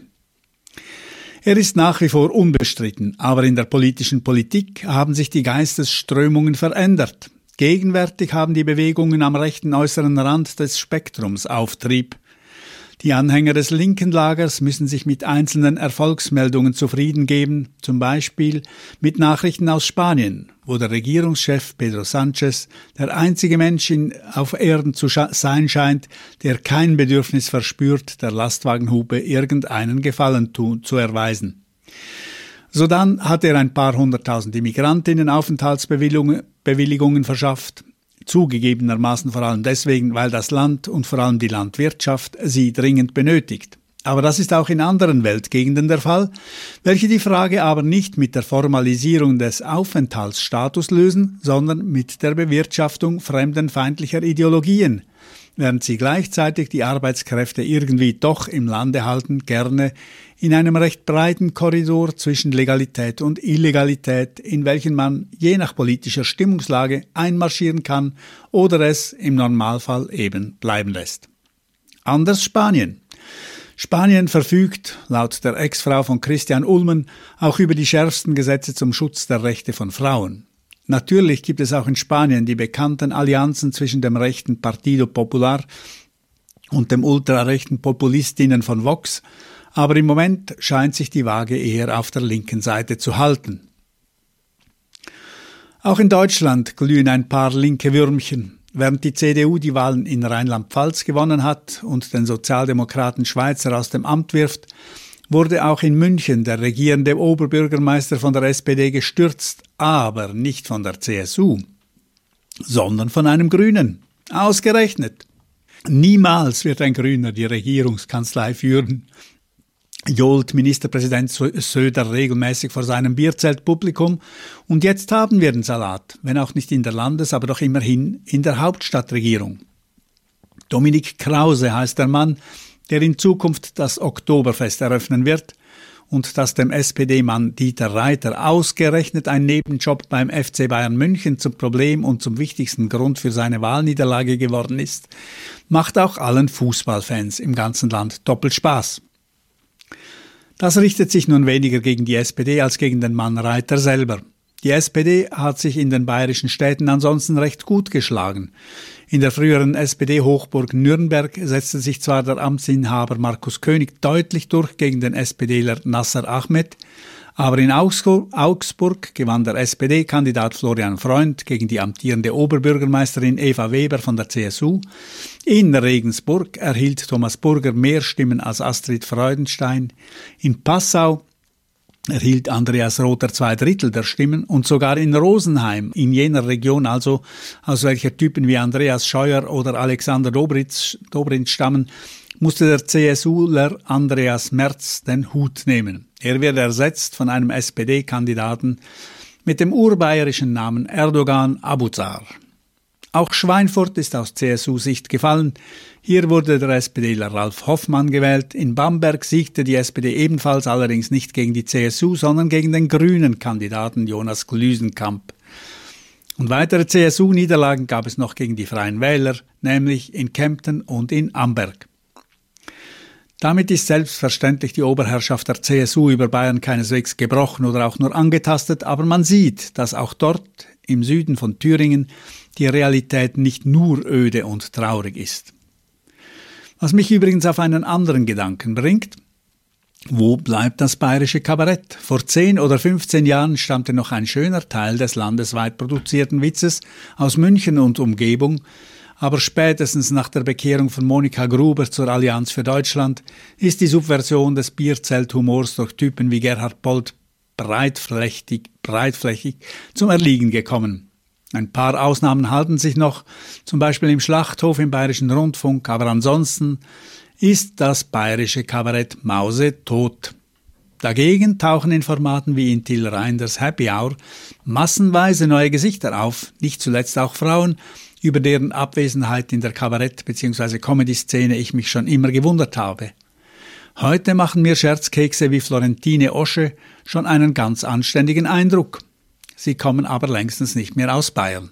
Er ist nach wie vor unbestritten, aber in der politischen Politik haben sich die Geistesströmungen verändert. Gegenwärtig haben die Bewegungen am rechten äußeren Rand des Spektrums Auftrieb. Die Anhänger des linken Lagers müssen sich mit einzelnen Erfolgsmeldungen zufrieden geben, zum Beispiel mit Nachrichten aus Spanien, wo der Regierungschef Pedro Sánchez der einzige Mensch in, auf Erden zu scha- sein scheint, der kein Bedürfnis verspürt, der Lastwagenhupe irgendeinen Gefallen tu- zu erweisen. Sodann hat er ein paar hunderttausend Immigrantinnen Aufenthaltsbewilligungen Bewilligungen verschafft. Zugegebenermaßen vor allem deswegen, weil das Land und vor allem die Landwirtschaft sie dringend benötigt. Aber das ist auch in anderen Weltgegenden der Fall, welche die Frage aber nicht mit der Formalisierung des Aufenthaltsstatus lösen, sondern mit der Bewirtschaftung fremdenfeindlicher Ideologien, während sie gleichzeitig die Arbeitskräfte irgendwie doch im Lande halten, gerne in einem recht breiten Korridor zwischen Legalität und Illegalität, in welchen man je nach politischer Stimmungslage einmarschieren kann oder es im Normalfall eben bleiben lässt. Anders Spanien. Spanien verfügt, laut der Ex-Frau von Christian Ulmen, auch über die schärfsten Gesetze zum Schutz der Rechte von Frauen. Natürlich gibt es auch in Spanien die bekannten Allianzen zwischen dem rechten Partido Popular und dem ultrarechten Populistinnen von Vox, aber im Moment scheint sich die Waage eher auf der linken Seite zu halten. Auch in Deutschland glühen ein paar linke Würmchen. Während die C D U die Wahlen in Rheinland-Pfalz gewonnen hat und den Sozialdemokraten Schweizer aus dem Amt wirft, wurde auch in München der regierende Oberbürgermeister von der S P D gestürzt, aber nicht von der C S U, sondern von einem Grünen. Ausgerechnet. Niemals wird ein Grüner die Regierungskanzlei führen, johlt Ministerpräsident Söder regelmäßig vor seinem Bierzeltpublikum. Und jetzt haben wir den Salat, wenn auch nicht in der Landes-, aber doch immerhin in der Hauptstadtregierung. Dominik Krause heißt der Mann, der in Zukunft das Oktoberfest eröffnen wird und dass dem S P D-Mann Dieter Reiter ausgerechnet ein Nebenjob beim F C Bayern München zum Problem und zum wichtigsten Grund für seine Wahlniederlage geworden ist, macht auch allen Fußballfans im ganzen Land doppelt Spaß. Das richtet sich nun weniger gegen die S P D als gegen den Mann Reiter selber. Die S P D hat sich in den bayerischen Städten ansonsten recht gut geschlagen. In der früheren S P D-Hochburg Nürnberg setzte sich zwar der Amtsinhaber Markus König deutlich durch gegen den SPDler Nasser Ahmed, aber in Augsburg gewann der S P D-Kandidat Florian Freund gegen die amtierende Oberbürgermeisterin Eva Weber von der C S U. In Regensburg erhielt Thomas Burger mehr Stimmen als Astrid Freudenstein. In Passau erhielt Andreas Rother zwei Drittel der Stimmen und sogar in Rosenheim, in jener Region also, aus welcher Typen wie Andreas Scheuer oder Alexander Dobrindt, Dobrindt stammen, musste der CSUler Andreas Merz den Hut nehmen. Er wird ersetzt von einem S P D-Kandidaten mit dem urbayerischen Namen Erdogan Abuzar. Auch Schweinfurt ist aus C S U-Sicht gefallen. Hier wurde der SPDler Ralf Hoffmann gewählt. In Bamberg siegte die S P D ebenfalls, allerdings nicht gegen die C S U, sondern gegen den grünen Kandidaten Jonas Glüsenkamp. Und weitere C S U-Niederlagen gab es noch gegen die Freien Wähler, nämlich in Kempten und in Amberg. Damit ist selbstverständlich die Oberherrschaft der C S U über Bayern keineswegs gebrochen oder auch nur angetastet, aber man sieht, dass auch dort im Süden von Thüringen die Realität nicht nur öde und traurig ist. Was mich übrigens auf einen anderen Gedanken bringt: Wo bleibt das bayerische Kabarett? Vor zehn oder fünfzehn Jahren stammte noch ein schöner Teil des landesweit produzierten Witzes aus München und Umgebung, aber spätestens nach der Bekehrung von Monika Gruber zur Allianz für Deutschland ist die Subversion des Bierzelthumors durch Typen wie Gerhard Polt breitflächig, breitflächig zum Erliegen gekommen. Ein paar Ausnahmen halten sich noch, zum Beispiel im Schlachthof im Bayerischen Rundfunk, aber ansonsten ist das bayerische Kabarett mausetot. Dagegen tauchen in Formaten wie in Till Reinders Happy Hour massenweise neue Gesichter auf, nicht zuletzt auch Frauen, über deren Abwesenheit in der Kabarett- bzw. Comedy-Szene ich mich schon immer gewundert habe. Heute machen mir Scherzkekse wie Florentine Osche schon einen ganz anständigen Eindruck. Sie kommen aber längstens nicht mehr aus Bayern.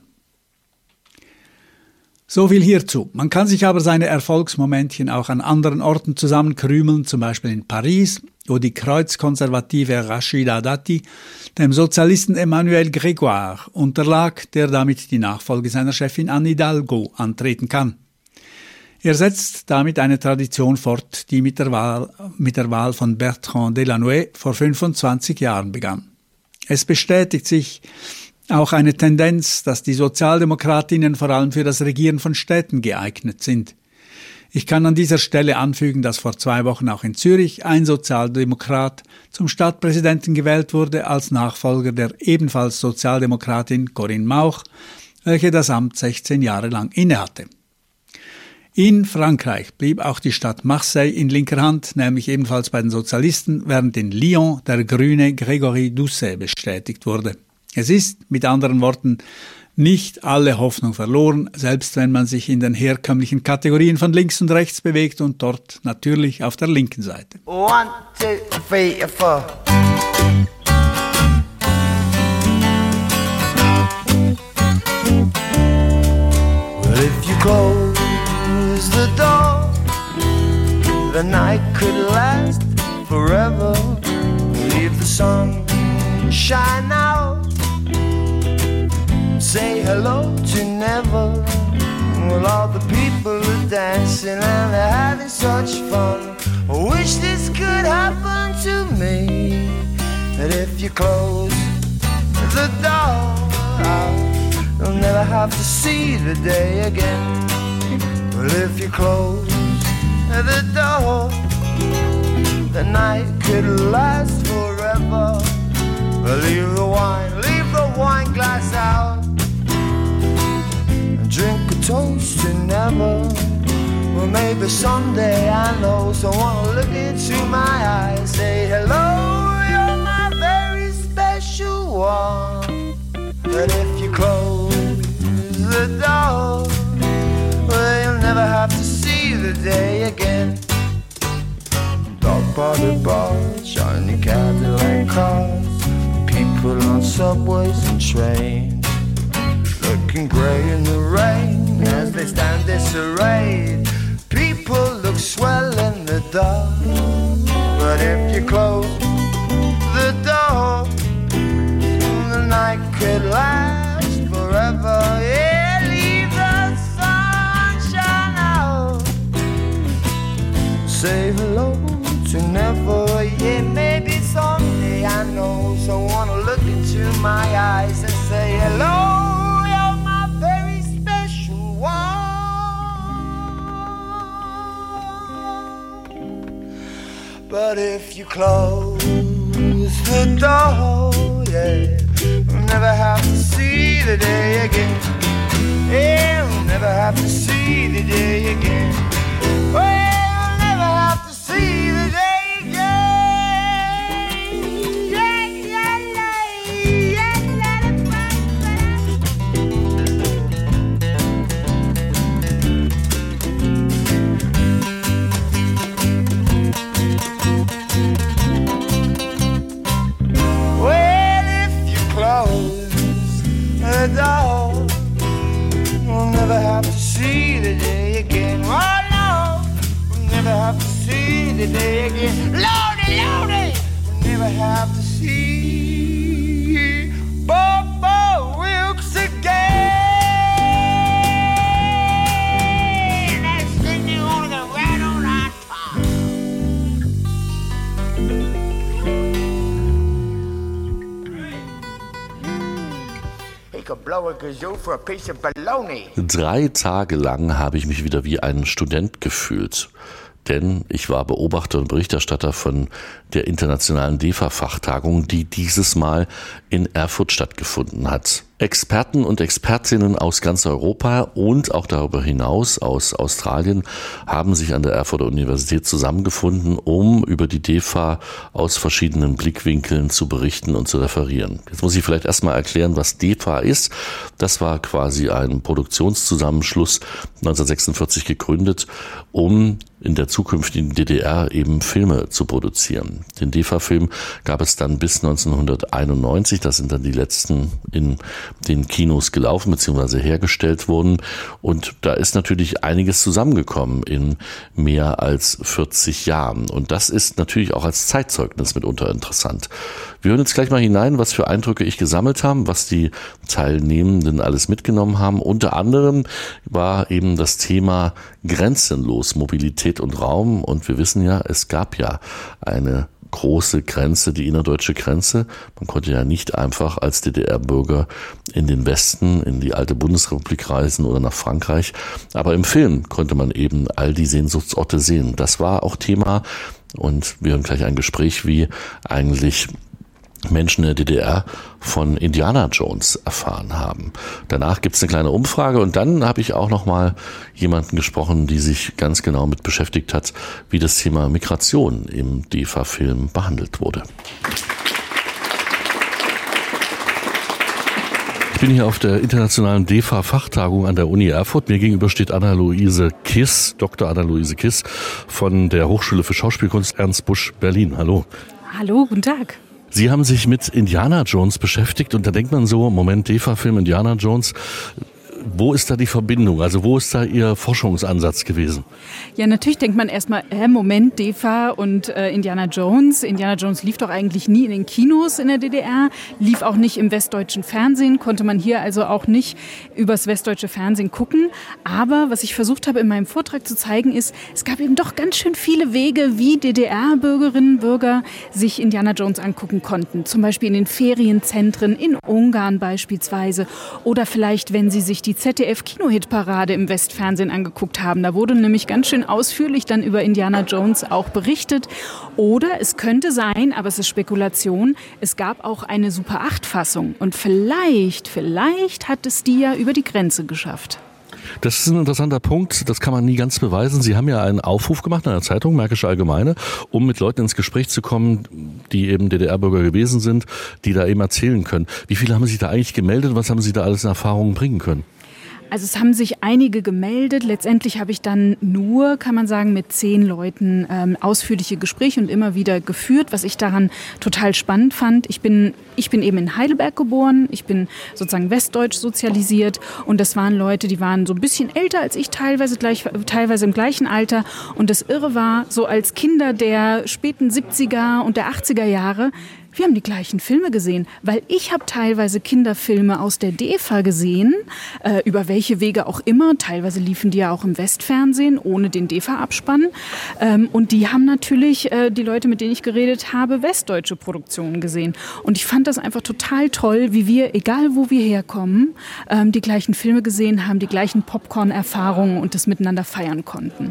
So viel hierzu. Man kann sich aber seine Erfolgsmomentchen auch an anderen Orten zusammenkrümeln, zum Beispiel in Paris, wo die kreuzkonservative Rachida Dati dem Sozialisten Emmanuel Grégoire unterlag, der damit die Nachfolge seiner Chefin Anne Hidalgo antreten kann. Er setzt damit eine Tradition fort, die mit der Wahl, mit der Wahl von Bertrand Delanoë vor fünfundzwanzig Jahren begann. Es bestätigt sich auch eine Tendenz, dass die Sozialdemokratinnen vor allem für das Regieren von Städten geeignet sind. Ich kann an dieser Stelle anfügen, dass vor zwei Wochen auch in Zürich ein Sozialdemokrat zum Stadtpräsidenten gewählt wurde als Nachfolger der ebenfalls Sozialdemokratin Corinne Mauch, welche das Amt sechzehn Jahre lang innehatte. In Frankreich blieb auch die Stadt Marseille in linker Hand, nämlich ebenfalls bei den Sozialisten, während in Lyon der Grüne Grégory Doucet bestätigt wurde. Es ist, mit anderen Worten, nicht alle Hoffnung verloren, selbst wenn man sich in den herkömmlichen Kategorien von links und rechts bewegt und dort natürlich auf der linken Seite. One, two, three, four. Well, if you close the door, the night could last forever. Leave the sun shine out. Say hello to never. Well, all the people are dancing and they're having such fun. I wish this could happen to me. That if you close the door, you'll never have to see the day again. Well, if you close the door, the night could last forever. Well, leave the wine, leave the wine glass out. Drink a toast to never. Well, maybe someday I know someone will look into my eyes, say hello, you're my very special one. But if you close the door, well, you'll never have to see the day again. Dog party bars, shiny Cadillac cars, people on subways and trains, looking grey in the rain as they stand disarrayed. People look swell in the dark, but if you close the door, the night could last forever. Yeah, leave the sunshine out. Say hello to never. Yeah, maybe someday I know someone will look into my eyes and say hello. But if you close the door, yeah. We'll never have to see the day again. Yeah, we'll never have to see the day again. Well, we'll never have to see the day again. Yeah, yeah, yeah, yeah, well, if you close the door, we'll never have to see the day again. Oh no, we'll never have to see the day again. Lordy, Lordy, we'll never have to see Bobo Wilkes again. That's singing on the right on our tongue. He could blow a kazoo for a piece of baloney. Drei Tage lang habe ich mich wieder wie ein Student gefühlt. Denn ich war Beobachter und Berichterstatter von der internationalen D E F A-Fachtagung, die dieses Mal in Erfurt stattgefunden hat. Experten und Expertinnen aus ganz Europa und auch darüber hinaus aus Australien haben sich an der Erfurter Universität zusammengefunden, um über die D E F A aus verschiedenen Blickwinkeln zu berichten und zu referieren. Jetzt muss ich vielleicht erstmal erklären, was D E F A ist. Das war quasi ein Produktionszusammenschluss, neunzehnhundertsechsundvierzig gegründet, um in der zukünftigen D D R eben Filme zu produzieren. Den D E F A-Film gab es dann bis neunzehnhunderteinundneunzig. Das sind dann die letzten in den Kinos gelaufen bzw. hergestellt wurden. Und da ist natürlich einiges zusammengekommen in mehr als vierzig Jahren. Und das ist natürlich auch als Zeitzeugnis mitunter interessant. Wir hören jetzt gleich mal hinein, was für Eindrücke ich gesammelt habe, was die Teilnehmenden alles mitgenommen haben. Unter anderem war eben das Thema grenzenlos Mobilität und Raum. Und wir wissen ja, es gab ja eine große Grenze, die innerdeutsche Grenze. Man konnte ja nicht einfach als D D R-Bürger in den Westen, in die alte Bundesrepublik reisen oder nach Frankreich. Aber im Film konnte man eben all die Sehnsuchtsorte sehen. Das war auch Thema. Und wir hören gleich ein Gespräch, wie eigentlich Menschen in der D D R von Indiana Jones erfahren haben. Danach gibt es eine kleine Umfrage und dann habe ich auch noch mal jemanden gesprochen, die sich ganz genau mit beschäftigt hat, wie das Thema Migration im D E F A-Film behandelt wurde. Ich bin hier auf der internationalen D E F A-Fachtagung an der Uni Erfurt. Mir gegenüber steht Anna-Luise Kiss, Doktor Anna-Luise Kiss von der Hochschule für Schauspielkunst Ernst Busch Berlin. Hallo. Hallo, guten Tag. Sie haben sich mit Indiana Jones beschäftigt und da denkt man so, Moment, D E F A-Film Indiana Jones, wo ist da die Verbindung? Also wo ist da Ihr Forschungsansatz gewesen? Ja, natürlich denkt man erstmal, äh, Moment, D E F A und äh, Indiana Jones. Indiana Jones lief doch eigentlich nie in den Kinos in der D D R, lief auch nicht im westdeutschen Fernsehen, konnte man hier also auch nicht übers westdeutsche Fernsehen gucken. Aber was ich versucht habe in meinem Vortrag zu zeigen ist, es gab eben doch ganz schön viele Wege, wie D D R-Bürgerinnen und Bürger sich Indiana Jones angucken konnten. Zum Beispiel in den Ferienzentren, in Ungarn beispielsweise. Oder vielleicht, wenn sie sich die Z D F-Kinohitparade im Westfernsehen angeguckt haben. Da wurde nämlich ganz schön ausführlich dann über Indiana Jones auch berichtet. Oder es könnte sein, aber es ist Spekulation, es gab auch eine Super acht Fassung. Und vielleicht, vielleicht hat es die ja über die Grenze geschafft. Das ist ein interessanter Punkt, das kann man nie ganz beweisen. Sie haben ja einen Aufruf gemacht in der Zeitung, Märkische Allgemeine, um mit Leuten ins Gespräch zu kommen, die eben D D R-Bürger gewesen sind, die da eben erzählen können. Wie viele haben sich da eigentlich gemeldet? Was haben Sie da alles in Erfahrungen bringen können? Also es haben sich einige gemeldet. Letztendlich habe ich dann nur, kann man sagen, mit zehn Leuten ähm, ausführliche Gespräche und immer wieder geführt, was ich daran total spannend fand. Ich bin, ich bin eben in Heidelberg geboren. Ich bin sozusagen westdeutsch sozialisiert und das waren Leute, die waren so ein bisschen älter als ich, teilweise gleich, teilweise im gleichen Alter. Und das Irre war, so als Kinder der späten siebziger und der achtziger Jahre, wir haben die gleichen Filme gesehen, weil ich habe teilweise Kinderfilme aus der D E F A gesehen, äh, über welche Wege auch immer. Teilweise liefen die ja auch im Westfernsehen, ohne den D E F A-Abspann. Ähm, und die haben natürlich, äh, die Leute, mit denen ich geredet habe, westdeutsche Produktionen gesehen. Und ich fand das einfach total toll, wie wir, egal wo wir herkommen, ähm, die gleichen Filme gesehen haben, die gleichen Popcorn-Erfahrungen und das miteinander feiern konnten.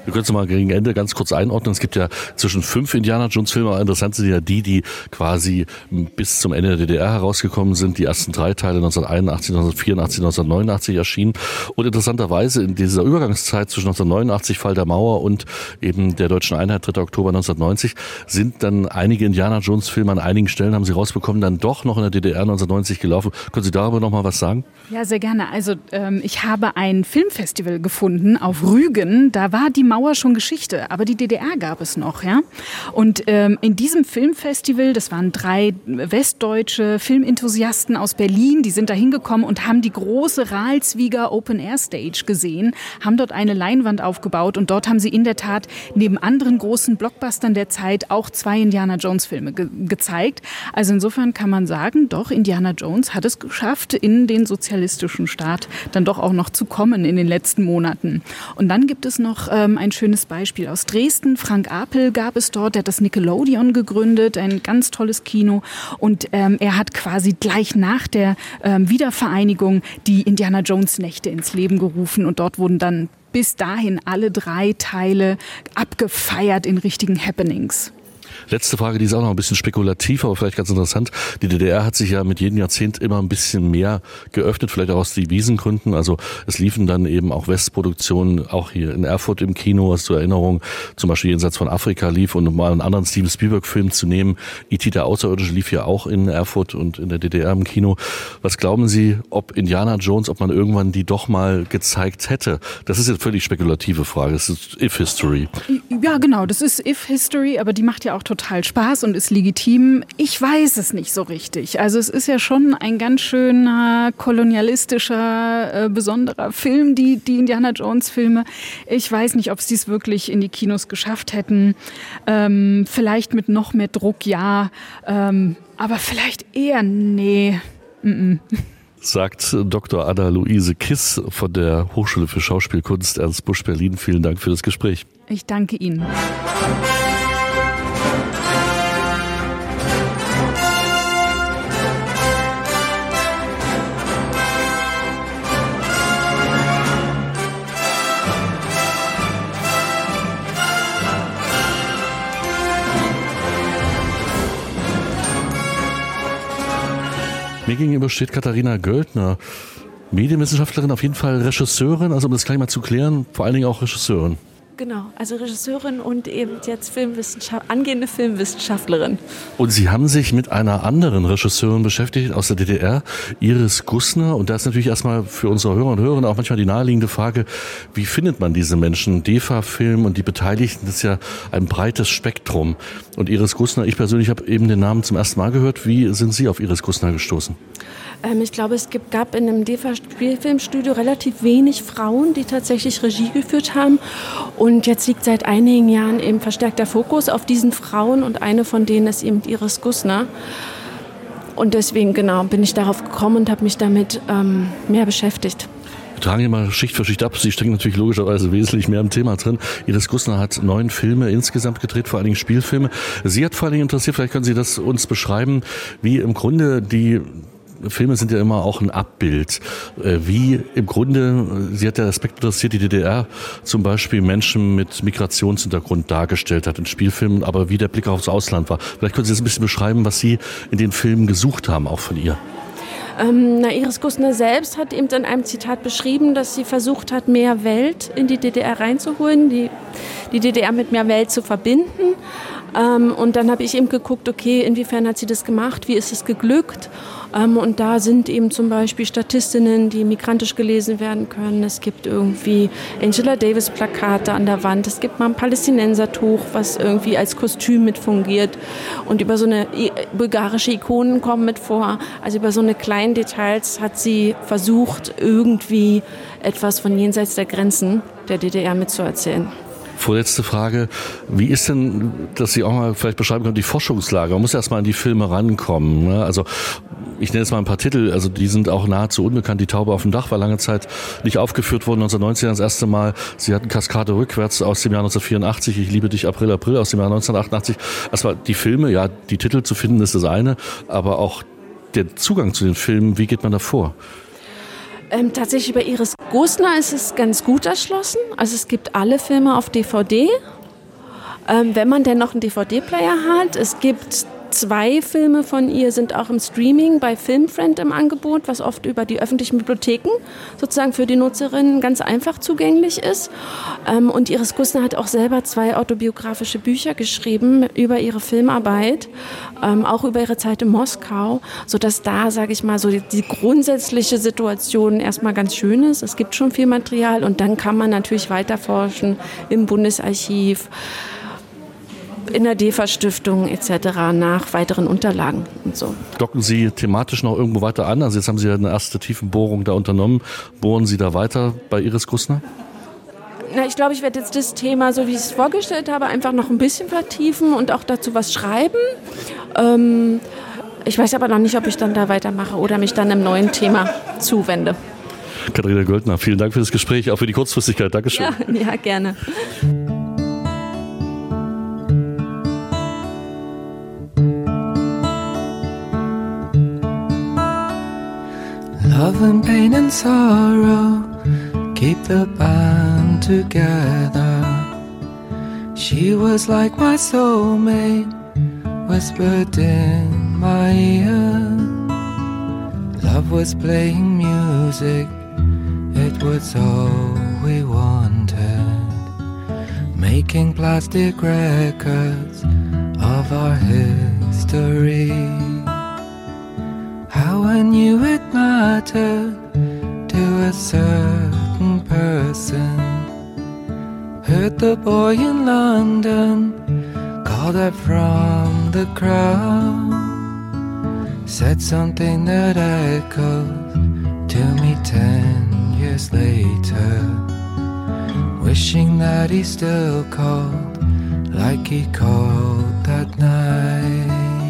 Wir können es mal gegen Ende ganz kurz einordnen. Es gibt ja zwischen fünf Indiana Jones Filme. Interessant sind ja die, die quasi bis zum Ende der D D R herausgekommen sind. Die ersten drei Teile neunzehnhunderteinundachtzig, neunzehnhundertvierundachtzig, neunzehnhundertneunundachtzig erschienen. Und interessanterweise in dieser Übergangszeit zwischen neunzehnhundertneunundachtzig, Fall der Mauer und eben der deutschen Einheit, dritter Oktober neunzehnhundertneunzig, sind dann einige Indiana Jones Filme an einigen Stellen, haben sie rausbekommen, dann doch noch in der D D R neunzehnhundertneunzig gelaufen. Können Sie darüber noch mal was sagen? Ja, sehr gerne. Also ähm, ich habe ein Filmfestival gefunden auf Rügen. Da war die Mauer schon Geschichte, aber die D D R gab es noch, ja. Und ähm, in diesem Filmfestival, das waren drei westdeutsche Filmenthusiasten aus Berlin, die sind da hingekommen und haben die große Ralswieger Open Air Stage gesehen, haben dort eine Leinwand aufgebaut und dort haben sie in der Tat neben anderen großen Blockbustern der Zeit auch zwei Indiana Jones Filme ge- gezeigt. Also insofern kann man sagen, doch, Indiana Jones hat es geschafft, in den sozialistischen Staat dann doch auch noch zu kommen in den letzten Monaten. Und dann gibt es noch ähm, ein schönes Beispiel aus Dresden. Frank Apel gab es dort, der hat das Nickelodeon gegründet, ein ganz tolles Kino. Und ähm, er hat quasi gleich nach der ähm, Wiedervereinigung die Indiana Jones Nächte ins Leben gerufen. Und dort wurden dann bis dahin alle drei Teile abgefeiert in richtigen Happenings. Letzte Frage, die ist auch noch ein bisschen spekulativ, aber vielleicht ganz interessant. Die D D R hat sich ja mit jedem Jahrzehnt immer ein bisschen mehr geöffnet, vielleicht auch aus Devisengründen. Also es liefen dann eben auch Westproduktionen, auch hier in Erfurt im Kino, was zur Erinnerung zum Beispiel Jenseits von Afrika lief, und um mal einen anderen Steven Spielberg-Film zu nehmen. E T der Außerirdische lief ja auch in Erfurt und in der D D R im Kino. Was glauben Sie, ob Indiana Jones, ob man irgendwann die doch mal gezeigt hätte? Das ist jetzt völlig spekulative Frage. Das ist If-History. Ja, genau, das ist If-History, aber die macht ja auch total Spaß und ist legitim. Ich weiß es nicht so richtig. Also es ist ja schon ein ganz schöner kolonialistischer, äh, besonderer Film, die, die Indiana Jones Filme. Ich weiß nicht, ob es dies wirklich in die Kinos geschafft hätten. Ähm, vielleicht mit noch mehr Druck, ja. Ähm, aber vielleicht eher, nee. Mm-mm. Sagt Doktor Anna-Luise Kiss von der Hochschule für Schauspielkunst Ernst Busch Berlin. Vielen Dank für das Gespräch. Ich danke Ihnen. Mir gegenüber steht Katharina Göldner, Medienwissenschaftlerin, auf jeden Fall Regisseurin, also um das gleich mal zu klären, vor allen Dingen auch Regisseurin. Genau, also Regisseurin und eben jetzt Filmwissenschaft, angehende Filmwissenschaftlerin. Und Sie haben sich mit einer anderen Regisseurin beschäftigt aus der D D R, Iris Gussner. Und da ist natürlich erstmal für unsere Hörer und Hörerinnen auch manchmal die naheliegende Frage, wie findet man diese Menschen? D E F A-Film und die Beteiligten, das ist ja ein breites Spektrum. Und Iris Gussner, ich persönlich habe eben den Namen zum ersten Mal gehört. Wie sind Sie auf Iris Gussner gestoßen? Ähm, ich glaube, es gibt, gab in einem D E F A-Spielfilmstudio relativ wenig Frauen, die tatsächlich Regie geführt haben. Und jetzt liegt seit einigen Jahren eben verstärkter Fokus auf diesen Frauen und eine von denen ist eben Iris Gussner. Und deswegen genau bin ich darauf gekommen und habe mich damit ähm, mehr beschäftigt. Wir tragen hier mal Schicht für Schicht ab. Sie stecken natürlich logischerweise wesentlich mehr im Thema drin. Iris Gussner hat neun Filme insgesamt gedreht, vor allen Dingen Spielfilme. Sie hat vor allen Dingen interessiert, vielleicht können Sie das uns beschreiben, wie im Grunde die Filme sind ja immer auch ein Abbild, wie im Grunde, sie hat der Aspekt interessiert, die D D R zum Beispiel Menschen mit Migrationshintergrund dargestellt hat in Spielfilmen, aber wie der Blick aufs Ausland war. Vielleicht können Sie das ein bisschen beschreiben, was Sie in den Filmen gesucht haben, auch von ihr. Ähm, na, Iris Gussner selbst hat eben in einem Zitat beschrieben, dass sie versucht hat, mehr Welt in die D D R reinzuholen, die, die D D R mit mehr Welt zu verbinden. Ähm, und dann habe ich eben geguckt, okay, inwiefern hat sie das gemacht, wie ist es geglückt? Ähm, und da sind eben zum Beispiel Statistinnen, die migrantisch gelesen werden können. Es gibt irgendwie Angela Davis Plakate an der Wand. Es gibt mal ein Palästinensertuch, was irgendwie als Kostüm mit fungiert. Und über so eine bulgarische Ikonen kommen mit vor. Also über so eine kleinen Details hat sie versucht, irgendwie etwas von jenseits der Grenzen der D D R mitzuerzählen. Vorletzte Frage. Wie ist denn, dass Sie auch mal vielleicht beschreiben können, die Forschungslage? Man muss erst mal an die Filme rankommen. Ne? Also ich nenne jetzt mal ein paar Titel, also die sind auch nahezu unbekannt. Die Taube auf dem Dach war lange Zeit nicht aufgeführt worden, neunzehnhundertneunzehn das erste Mal. Sie hatten Kaskade rückwärts aus dem Jahr neunzehnhundertvierundachtzig, Ich liebe dich, April, April aus dem Jahr neunzehnhundertachtundachtzig. Erstmal die Filme, ja, die Titel zu finden ist das eine, aber auch der Zugang zu den Filmen, wie geht man da vor? Ähm, tatsächlich bei Iris Gosner ist es ganz gut erschlossen. Also es gibt alle Filme auf D V D, ähm, wenn man denn noch einen D V D-Player hat. Es gibt zwei Filme von ihr, sind auch im Streaming bei Filmfriend im Angebot, was oft über die öffentlichen Bibliotheken sozusagen für die Nutzerinnen ganz einfach zugänglich ist. Ähm, und Iris Gosner hat auch selber zwei autobiografische Bücher geschrieben über ihre Filmarbeit, ähm, auch über ihre Zeit in Moskau, sodass da, sage ich mal, so die, die grundsätzliche Situation erstmal ganz schön ist. Es gibt schon viel Material und dann kann man natürlich weiterforschen im Bundesarchiv, in der D E F A-Stiftung et cetera nach weiteren Unterlagen und so. Docken Sie thematisch noch irgendwo weiter an? Also jetzt haben Sie ja eine erste Tiefenbohrung da unternommen. Bohren Sie da weiter bei Iris Gosner? Na, ich glaube, ich werde jetzt das Thema, so wie ich es vorgestellt habe, einfach noch ein bisschen vertiefen und auch dazu was schreiben. Ähm, ich weiß aber noch nicht, ob ich dann da weitermache oder mich dann einem neuen Thema zuwende. Katharina Göldner, vielen Dank für das Gespräch, auch für die Kurzfristigkeit. Dankeschön. Ja, ja, gerne. Love and pain and sorrow keep the band together. She was like my soulmate, whispered in my ear. Love was playing music, it was all we wanted. Making plastic records of our history. How I knew it mattered to a certain person. Heard the boy in London called out from the crowd. Said something that echoed to me ten years later. Wishing that he still called like he called that night.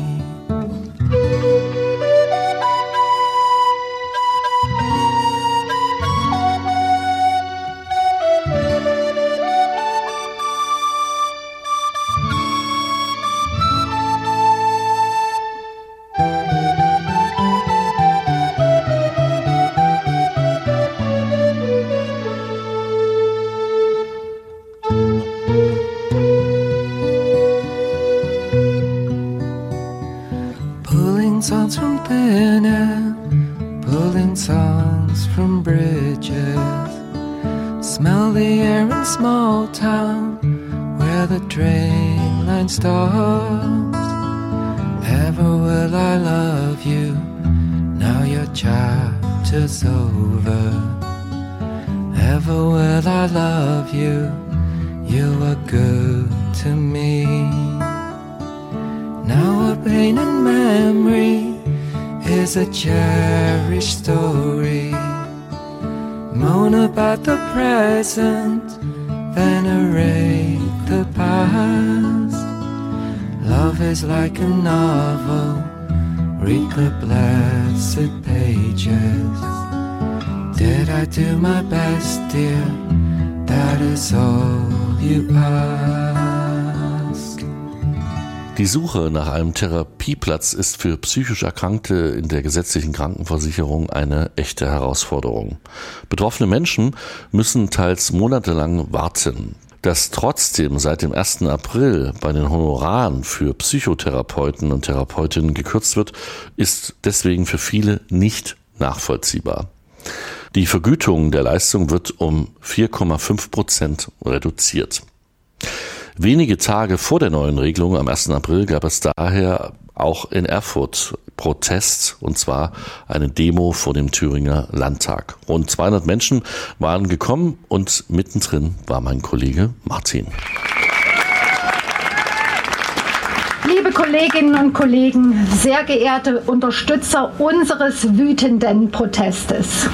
Songs from thin air, pulling songs from bridges. Smell the air in small town where the train line stops. Ever will I love you, now your chapter's over. Ever will I love you, you were good to me. Now a pain and memory is a cherished story. Moan about the present, venerate the past. Love is like a novel, read the blessed pages. Did I do my best, dear? That is all you ask. Die Suche nach einem Therapieplatz ist für psychisch Erkrankte in der gesetzlichen Krankenversicherung eine echte Herausforderung. Betroffene Menschen müssen teils monatelang warten. Dass trotzdem seit dem ersten April bei den Honoraren für Psychotherapeuten und Therapeutinnen gekürzt wird, ist deswegen für viele nicht nachvollziehbar. Die Vergütung der Leistung wird um vier Komma fünf Prozent reduziert. Wenige Tage vor der neuen Regelung, am ersten April, gab es daher auch in Erfurt Protest, und zwar eine Demo vor dem Thüringer Landtag. Rund zweihundert Menschen waren gekommen und mittendrin war mein Kollege Martin. Liebe Kolleginnen und Kollegen, sehr geehrte Unterstützer unseres wütenden Protestes.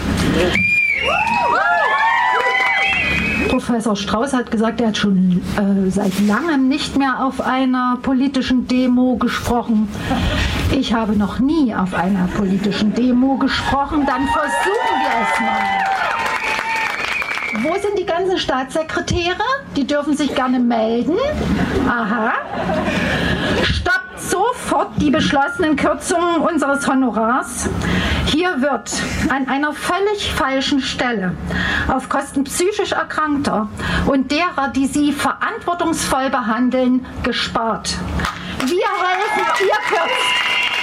Professor Strauß hat gesagt, er hat schon äh, seit langem nicht mehr auf einer politischen Demo gesprochen. Ich habe noch nie auf einer politischen Demo gesprochen. Dann versuchen wir es mal. Wo sind die ganzen Staatssekretäre? Die dürfen sich gerne melden. Aha. Stoppt sofort die beschlossenen Kürzungen unseres Honorars. Hier wird an einer völlig falschen Stelle auf Kosten psychisch Erkrankter und derer, die sie verantwortungsvoll behandeln, gespart. Wir helfen, ihr kürzt.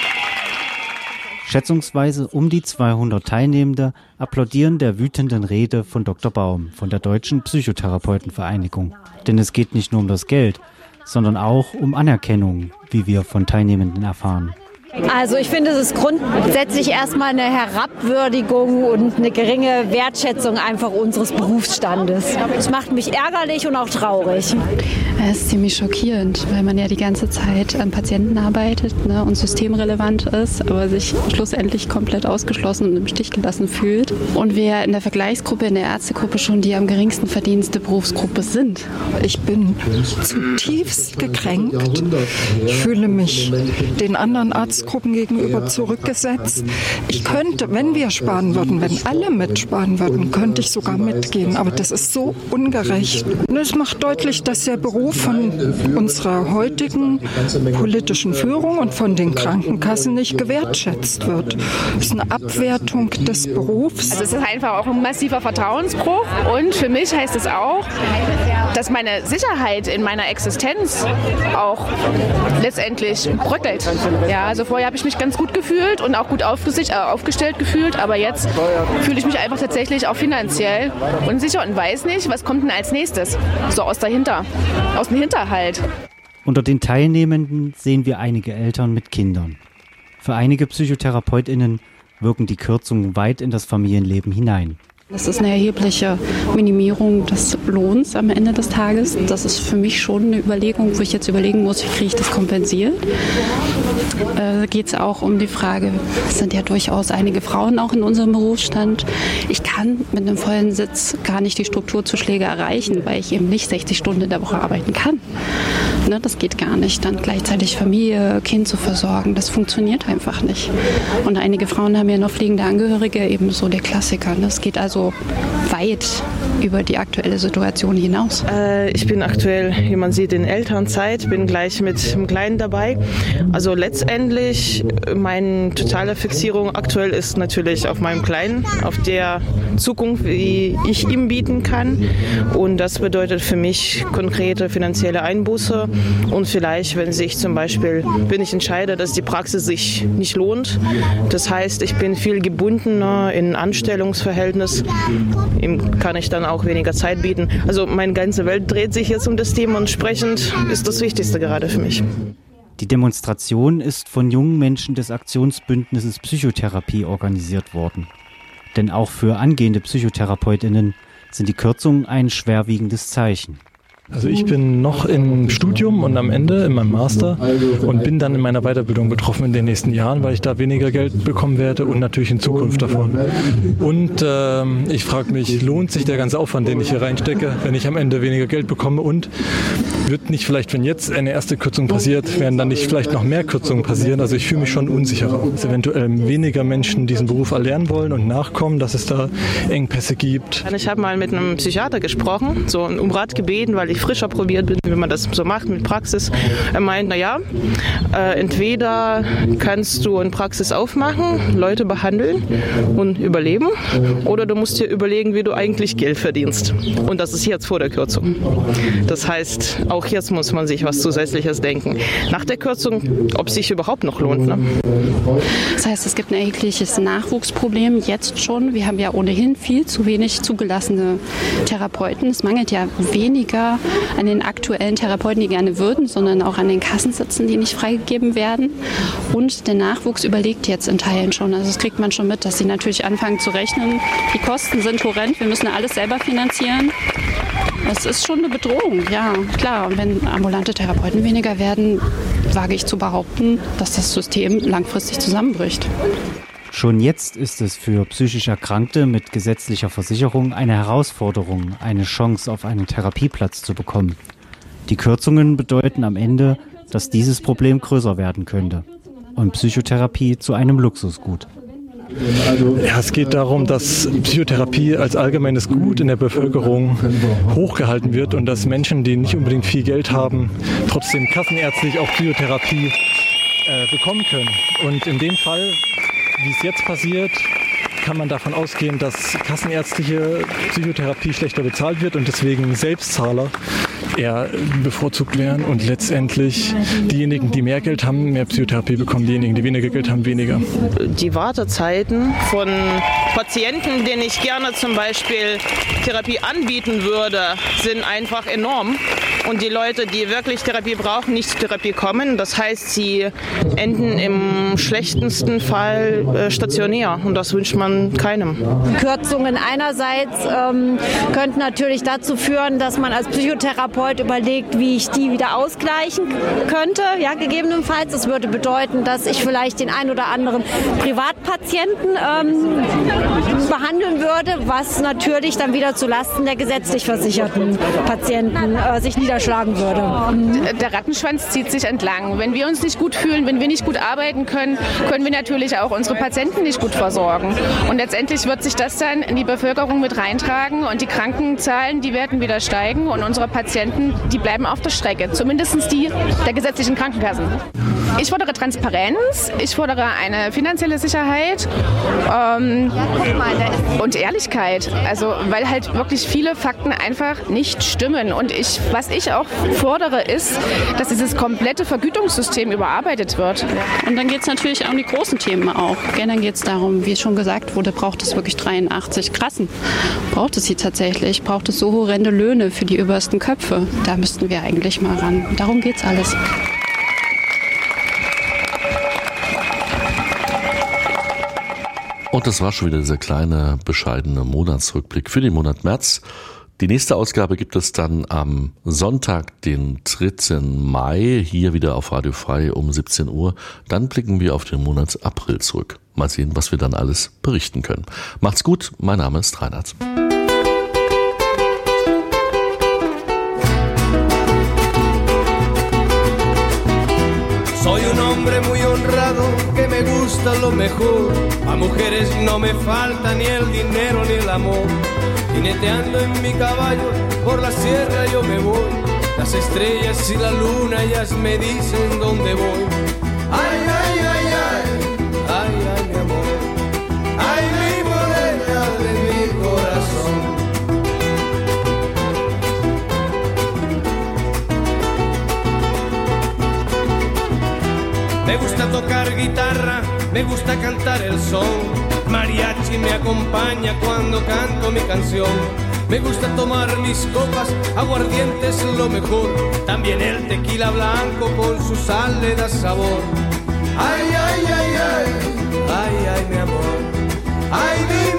Schätzungsweise um die zweihundert Teilnehmende applaudieren der wütenden Rede von Doktor Baum von der Deutschen Psychotherapeutenvereinigung. Denn es geht nicht nur um das Geld, sondern auch um Anerkennung, wie wir von Teilnehmenden erfahren. Also ich finde, es ist grundsätzlich erstmal eine Herabwürdigung und eine geringe Wertschätzung einfach unseres Berufsstandes. Es macht mich ärgerlich und auch traurig. Es ist ziemlich schockierend, weil man ja die ganze Zeit an Patienten arbeitet, ne, und systemrelevant ist, aber sich schlussendlich komplett ausgeschlossen und im Stich gelassen fühlt. Und wir in der Vergleichsgruppe, in der Ärztegruppe schon die am geringsten verdienste Berufsgruppe sind. Ich bin zutiefst gekränkt. Ich fühle mich den anderen Arztgruppen gegenüber zurückgesetzt. Ich könnte, wenn wir sparen würden, wenn alle mitsparen würden, könnte ich sogar mitgehen. Aber das ist so ungerecht. Und es macht deutlich, dass der Beruf von unserer heutigen politischen Führung und von den Krankenkassen nicht gewertschätzt wird. Es ist eine Abwertung des Berufs. Also es ist einfach auch ein massiver Vertrauensbruch und für mich heißt es auch, dass meine Sicherheit in meiner Existenz auch letztendlich bröckelt. Ja, also vorher habe ich mich ganz gut gefühlt und auch gut aufgesicht, äh, aufgestellt gefühlt, aber jetzt fühle ich mich einfach tatsächlich auch finanziell unsicher und weiß nicht, was kommt denn als nächstes, so aus dahinter. Aus dem Hinterhalt. Unter den Teilnehmenden sehen wir einige Eltern mit Kindern. Für einige PsychotherapeutInnen wirken die Kürzungen weit in das Familienleben hinein. Das ist eine erhebliche Minimierung des Lohns am Ende des Tages. Das ist für mich schon eine Überlegung, wo ich jetzt überlegen muss, wie kriege ich das kompensiert. Äh, geht es auch um die Frage, es sind ja durchaus einige Frauen auch in unserem Berufsstand. Ich kann mit einem vollen Sitz gar nicht die Strukturzuschläge erreichen, weil ich eben nicht sechzig Stunden in der Woche arbeiten kann. Ne, das geht gar nicht. Dann gleichzeitig Familie, Kind zu versorgen, das funktioniert einfach nicht. Und einige Frauen haben ja noch pflegende Angehörige, ebenso der Klassiker. Das geht also weit über die aktuelle Situation hinaus. Äh, ich bin aktuell, wie man sieht, in Elternzeit, bin gleich mit dem Kleinen dabei. Also letztendlich, meine totale Fixierung aktuell ist natürlich auf meinem Kleinen, auf der Zukunft, wie ich ihm bieten kann. Und das bedeutet für mich konkrete finanzielle Einbuße. Und vielleicht, wenn sich zum Beispiel, wenn ich entscheide, dass die Praxis sich nicht lohnt, das heißt, ich bin viel gebundener in Anstellungsverhältnis, ihm kann ich dann auch weniger Zeit bieten. Also meine ganze Welt dreht sich jetzt um das Thema und entsprechend ist das Wichtigste gerade für mich. Die Demonstration ist von jungen Menschen des Aktionsbündnisses Psychotherapie organisiert worden. Denn auch für angehende PsychotherapeutInnen sind die Kürzungen ein schwerwiegendes Zeichen. Also ich bin noch im Studium und am Ende in meinem Master und bin dann in meiner Weiterbildung betroffen in den nächsten Jahren, weil ich da weniger Geld bekommen werde und natürlich in Zukunft davon. Und ähm, ich frage mich, lohnt sich der ganze Aufwand, den ich hier reinstecke, wenn ich am Ende weniger Geld bekomme, und wird nicht vielleicht, wenn jetzt eine erste Kürzung passiert, werden dann nicht vielleicht noch mehr Kürzungen passieren? Also ich fühle mich schon unsicherer, dass eventuell weniger Menschen diesen Beruf erlernen wollen und nachkommen, dass es da Engpässe gibt. Ich habe mal mit einem Psychiater gesprochen, so um Rat gebeten, weil ich frischer probiert bin, wie man das so macht mit Praxis. Er meint, naja, äh, entweder kannst du eine Praxis aufmachen, Leute behandeln und überleben, oder du musst dir überlegen, wie du eigentlich Geld verdienst. Und das ist jetzt vor der Kürzung. Das heißt, auch jetzt muss man sich was Zusätzliches denken. Nach der Kürzung, ob es sich überhaupt noch lohnt. Ne? Das heißt, es gibt ein erhebliches Nachwuchsproblem jetzt schon. Wir haben ja ohnehin viel zu wenig zugelassene Therapeuten. Es mangelt ja weniger an den aktuellen Therapeuten, die gerne würden, sondern auch an den Kassensitzen, die nicht freigegeben werden. Und der Nachwuchs überlegt jetzt in Teilen schon. Also das kriegt man schon mit, dass sie natürlich anfangen zu rechnen. Die Kosten sind horrend, wir müssen alles selber finanzieren. Es ist schon eine Bedrohung, ja, klar. Und wenn ambulante Therapeuten weniger werden, wage ich zu behaupten, dass das System langfristig zusammenbricht. Schon jetzt ist es für psychisch Erkrankte mit gesetzlicher Versicherung eine Herausforderung, eine Chance auf einen Therapieplatz zu bekommen. Die Kürzungen bedeuten am Ende, dass dieses Problem größer werden könnte und Psychotherapie zu einem Luxusgut. Ja, es geht darum, dass Psychotherapie als allgemeines Gut in der Bevölkerung hochgehalten wird und dass Menschen, die nicht unbedingt viel Geld haben, trotzdem kassenärztlich auch Psychotherapie äh, bekommen können. Und in dem Fall, wie es jetzt passiert, kann man davon ausgehen, dass kassenärztliche Psychotherapie schlechter bezahlt wird und deswegen Selbstzahler eher bevorzugt werden und letztendlich diejenigen, die mehr Geld haben, mehr Psychotherapie bekommen, diejenigen, die weniger Geld haben, weniger. Die Wartezeiten von Patienten, denen ich gerne zum Beispiel Therapie anbieten würde, sind einfach enorm. Und die Leute, die wirklich Therapie brauchen, nicht zur Therapie kommen. Das heißt, sie enden im schlechtesten Fall äh, stationär. Und das wünscht man keinem. Kürzungen einerseits ähm, könnten natürlich dazu führen, dass man als Psychotherapeut überlegt, wie ich die wieder ausgleichen könnte. Ja, gegebenenfalls. Das würde bedeuten, dass ich vielleicht den ein oder anderen Privatpatienten ähm, behandeln würde, was natürlich dann wieder zulasten der gesetzlich versicherten Patienten äh, sich niederschlagen würde. Der Rattenschwanz zieht sich entlang. Wenn wir uns nicht gut fühlen, wenn wir nicht gut arbeiten können, können wir natürlich auch unsere Patienten nicht gut versorgen. Und letztendlich wird sich das dann in die Bevölkerung mit reintragen und die Krankenzahlen, die werden wieder steigen und unsere Patienten, die bleiben auf der Strecke, zumindest die der gesetzlichen Krankenkassen. Ich fordere Transparenz, ich fordere eine finanzielle Sicherheit ähm, und Ehrlichkeit, also weil halt wirklich viele Fakten einfach nicht stimmen. Und ich, was ich auch fordere, ist, dass dieses komplette Vergütungssystem überarbeitet wird. Und dann geht es natürlich auch um die großen Themen auch. Dann geht es darum, wie es schon gesagt wurde, braucht es wirklich dreiundachtzig Kassen? Braucht es sie tatsächlich? Braucht es so horrende Löhne für die obersten Köpfe? Da müssten wir eigentlich mal ran. Darum geht es alles. Und das war schon wieder dieser kleine, bescheidene Monatsrückblick für den Monat März. Die nächste Ausgabe gibt es dann am Sonntag, den dritten Mai, hier wieder auf Radio Frei um siebzehn Uhr. Dann blicken wir auf den Monat April zurück. Mal sehen, was wir dann alles berichten können. Macht's gut, mein Name ist Reinhard. Soy un hombre muy honrado, que me gusta lo mejor. A mujeres no me falta ni el dinero ni el amor. Jineteando en mi caballo, por la sierra yo me voy. Las estrellas y la luna ellas me dicen dónde voy. Ay, ay, ay, ay, ay, ay, mi amor. Ay, mi morena de mi corazón. Me gusta tocar guitarra, me gusta cantar el son. Mariachi me acompaña cuando canto mi canción. Me gusta tomar mis copas, aguardiente es lo mejor. También el tequila blanco con su sal le da sabor. Ay, ay, ay, ay, ay, ay, mi amor. Ay, mi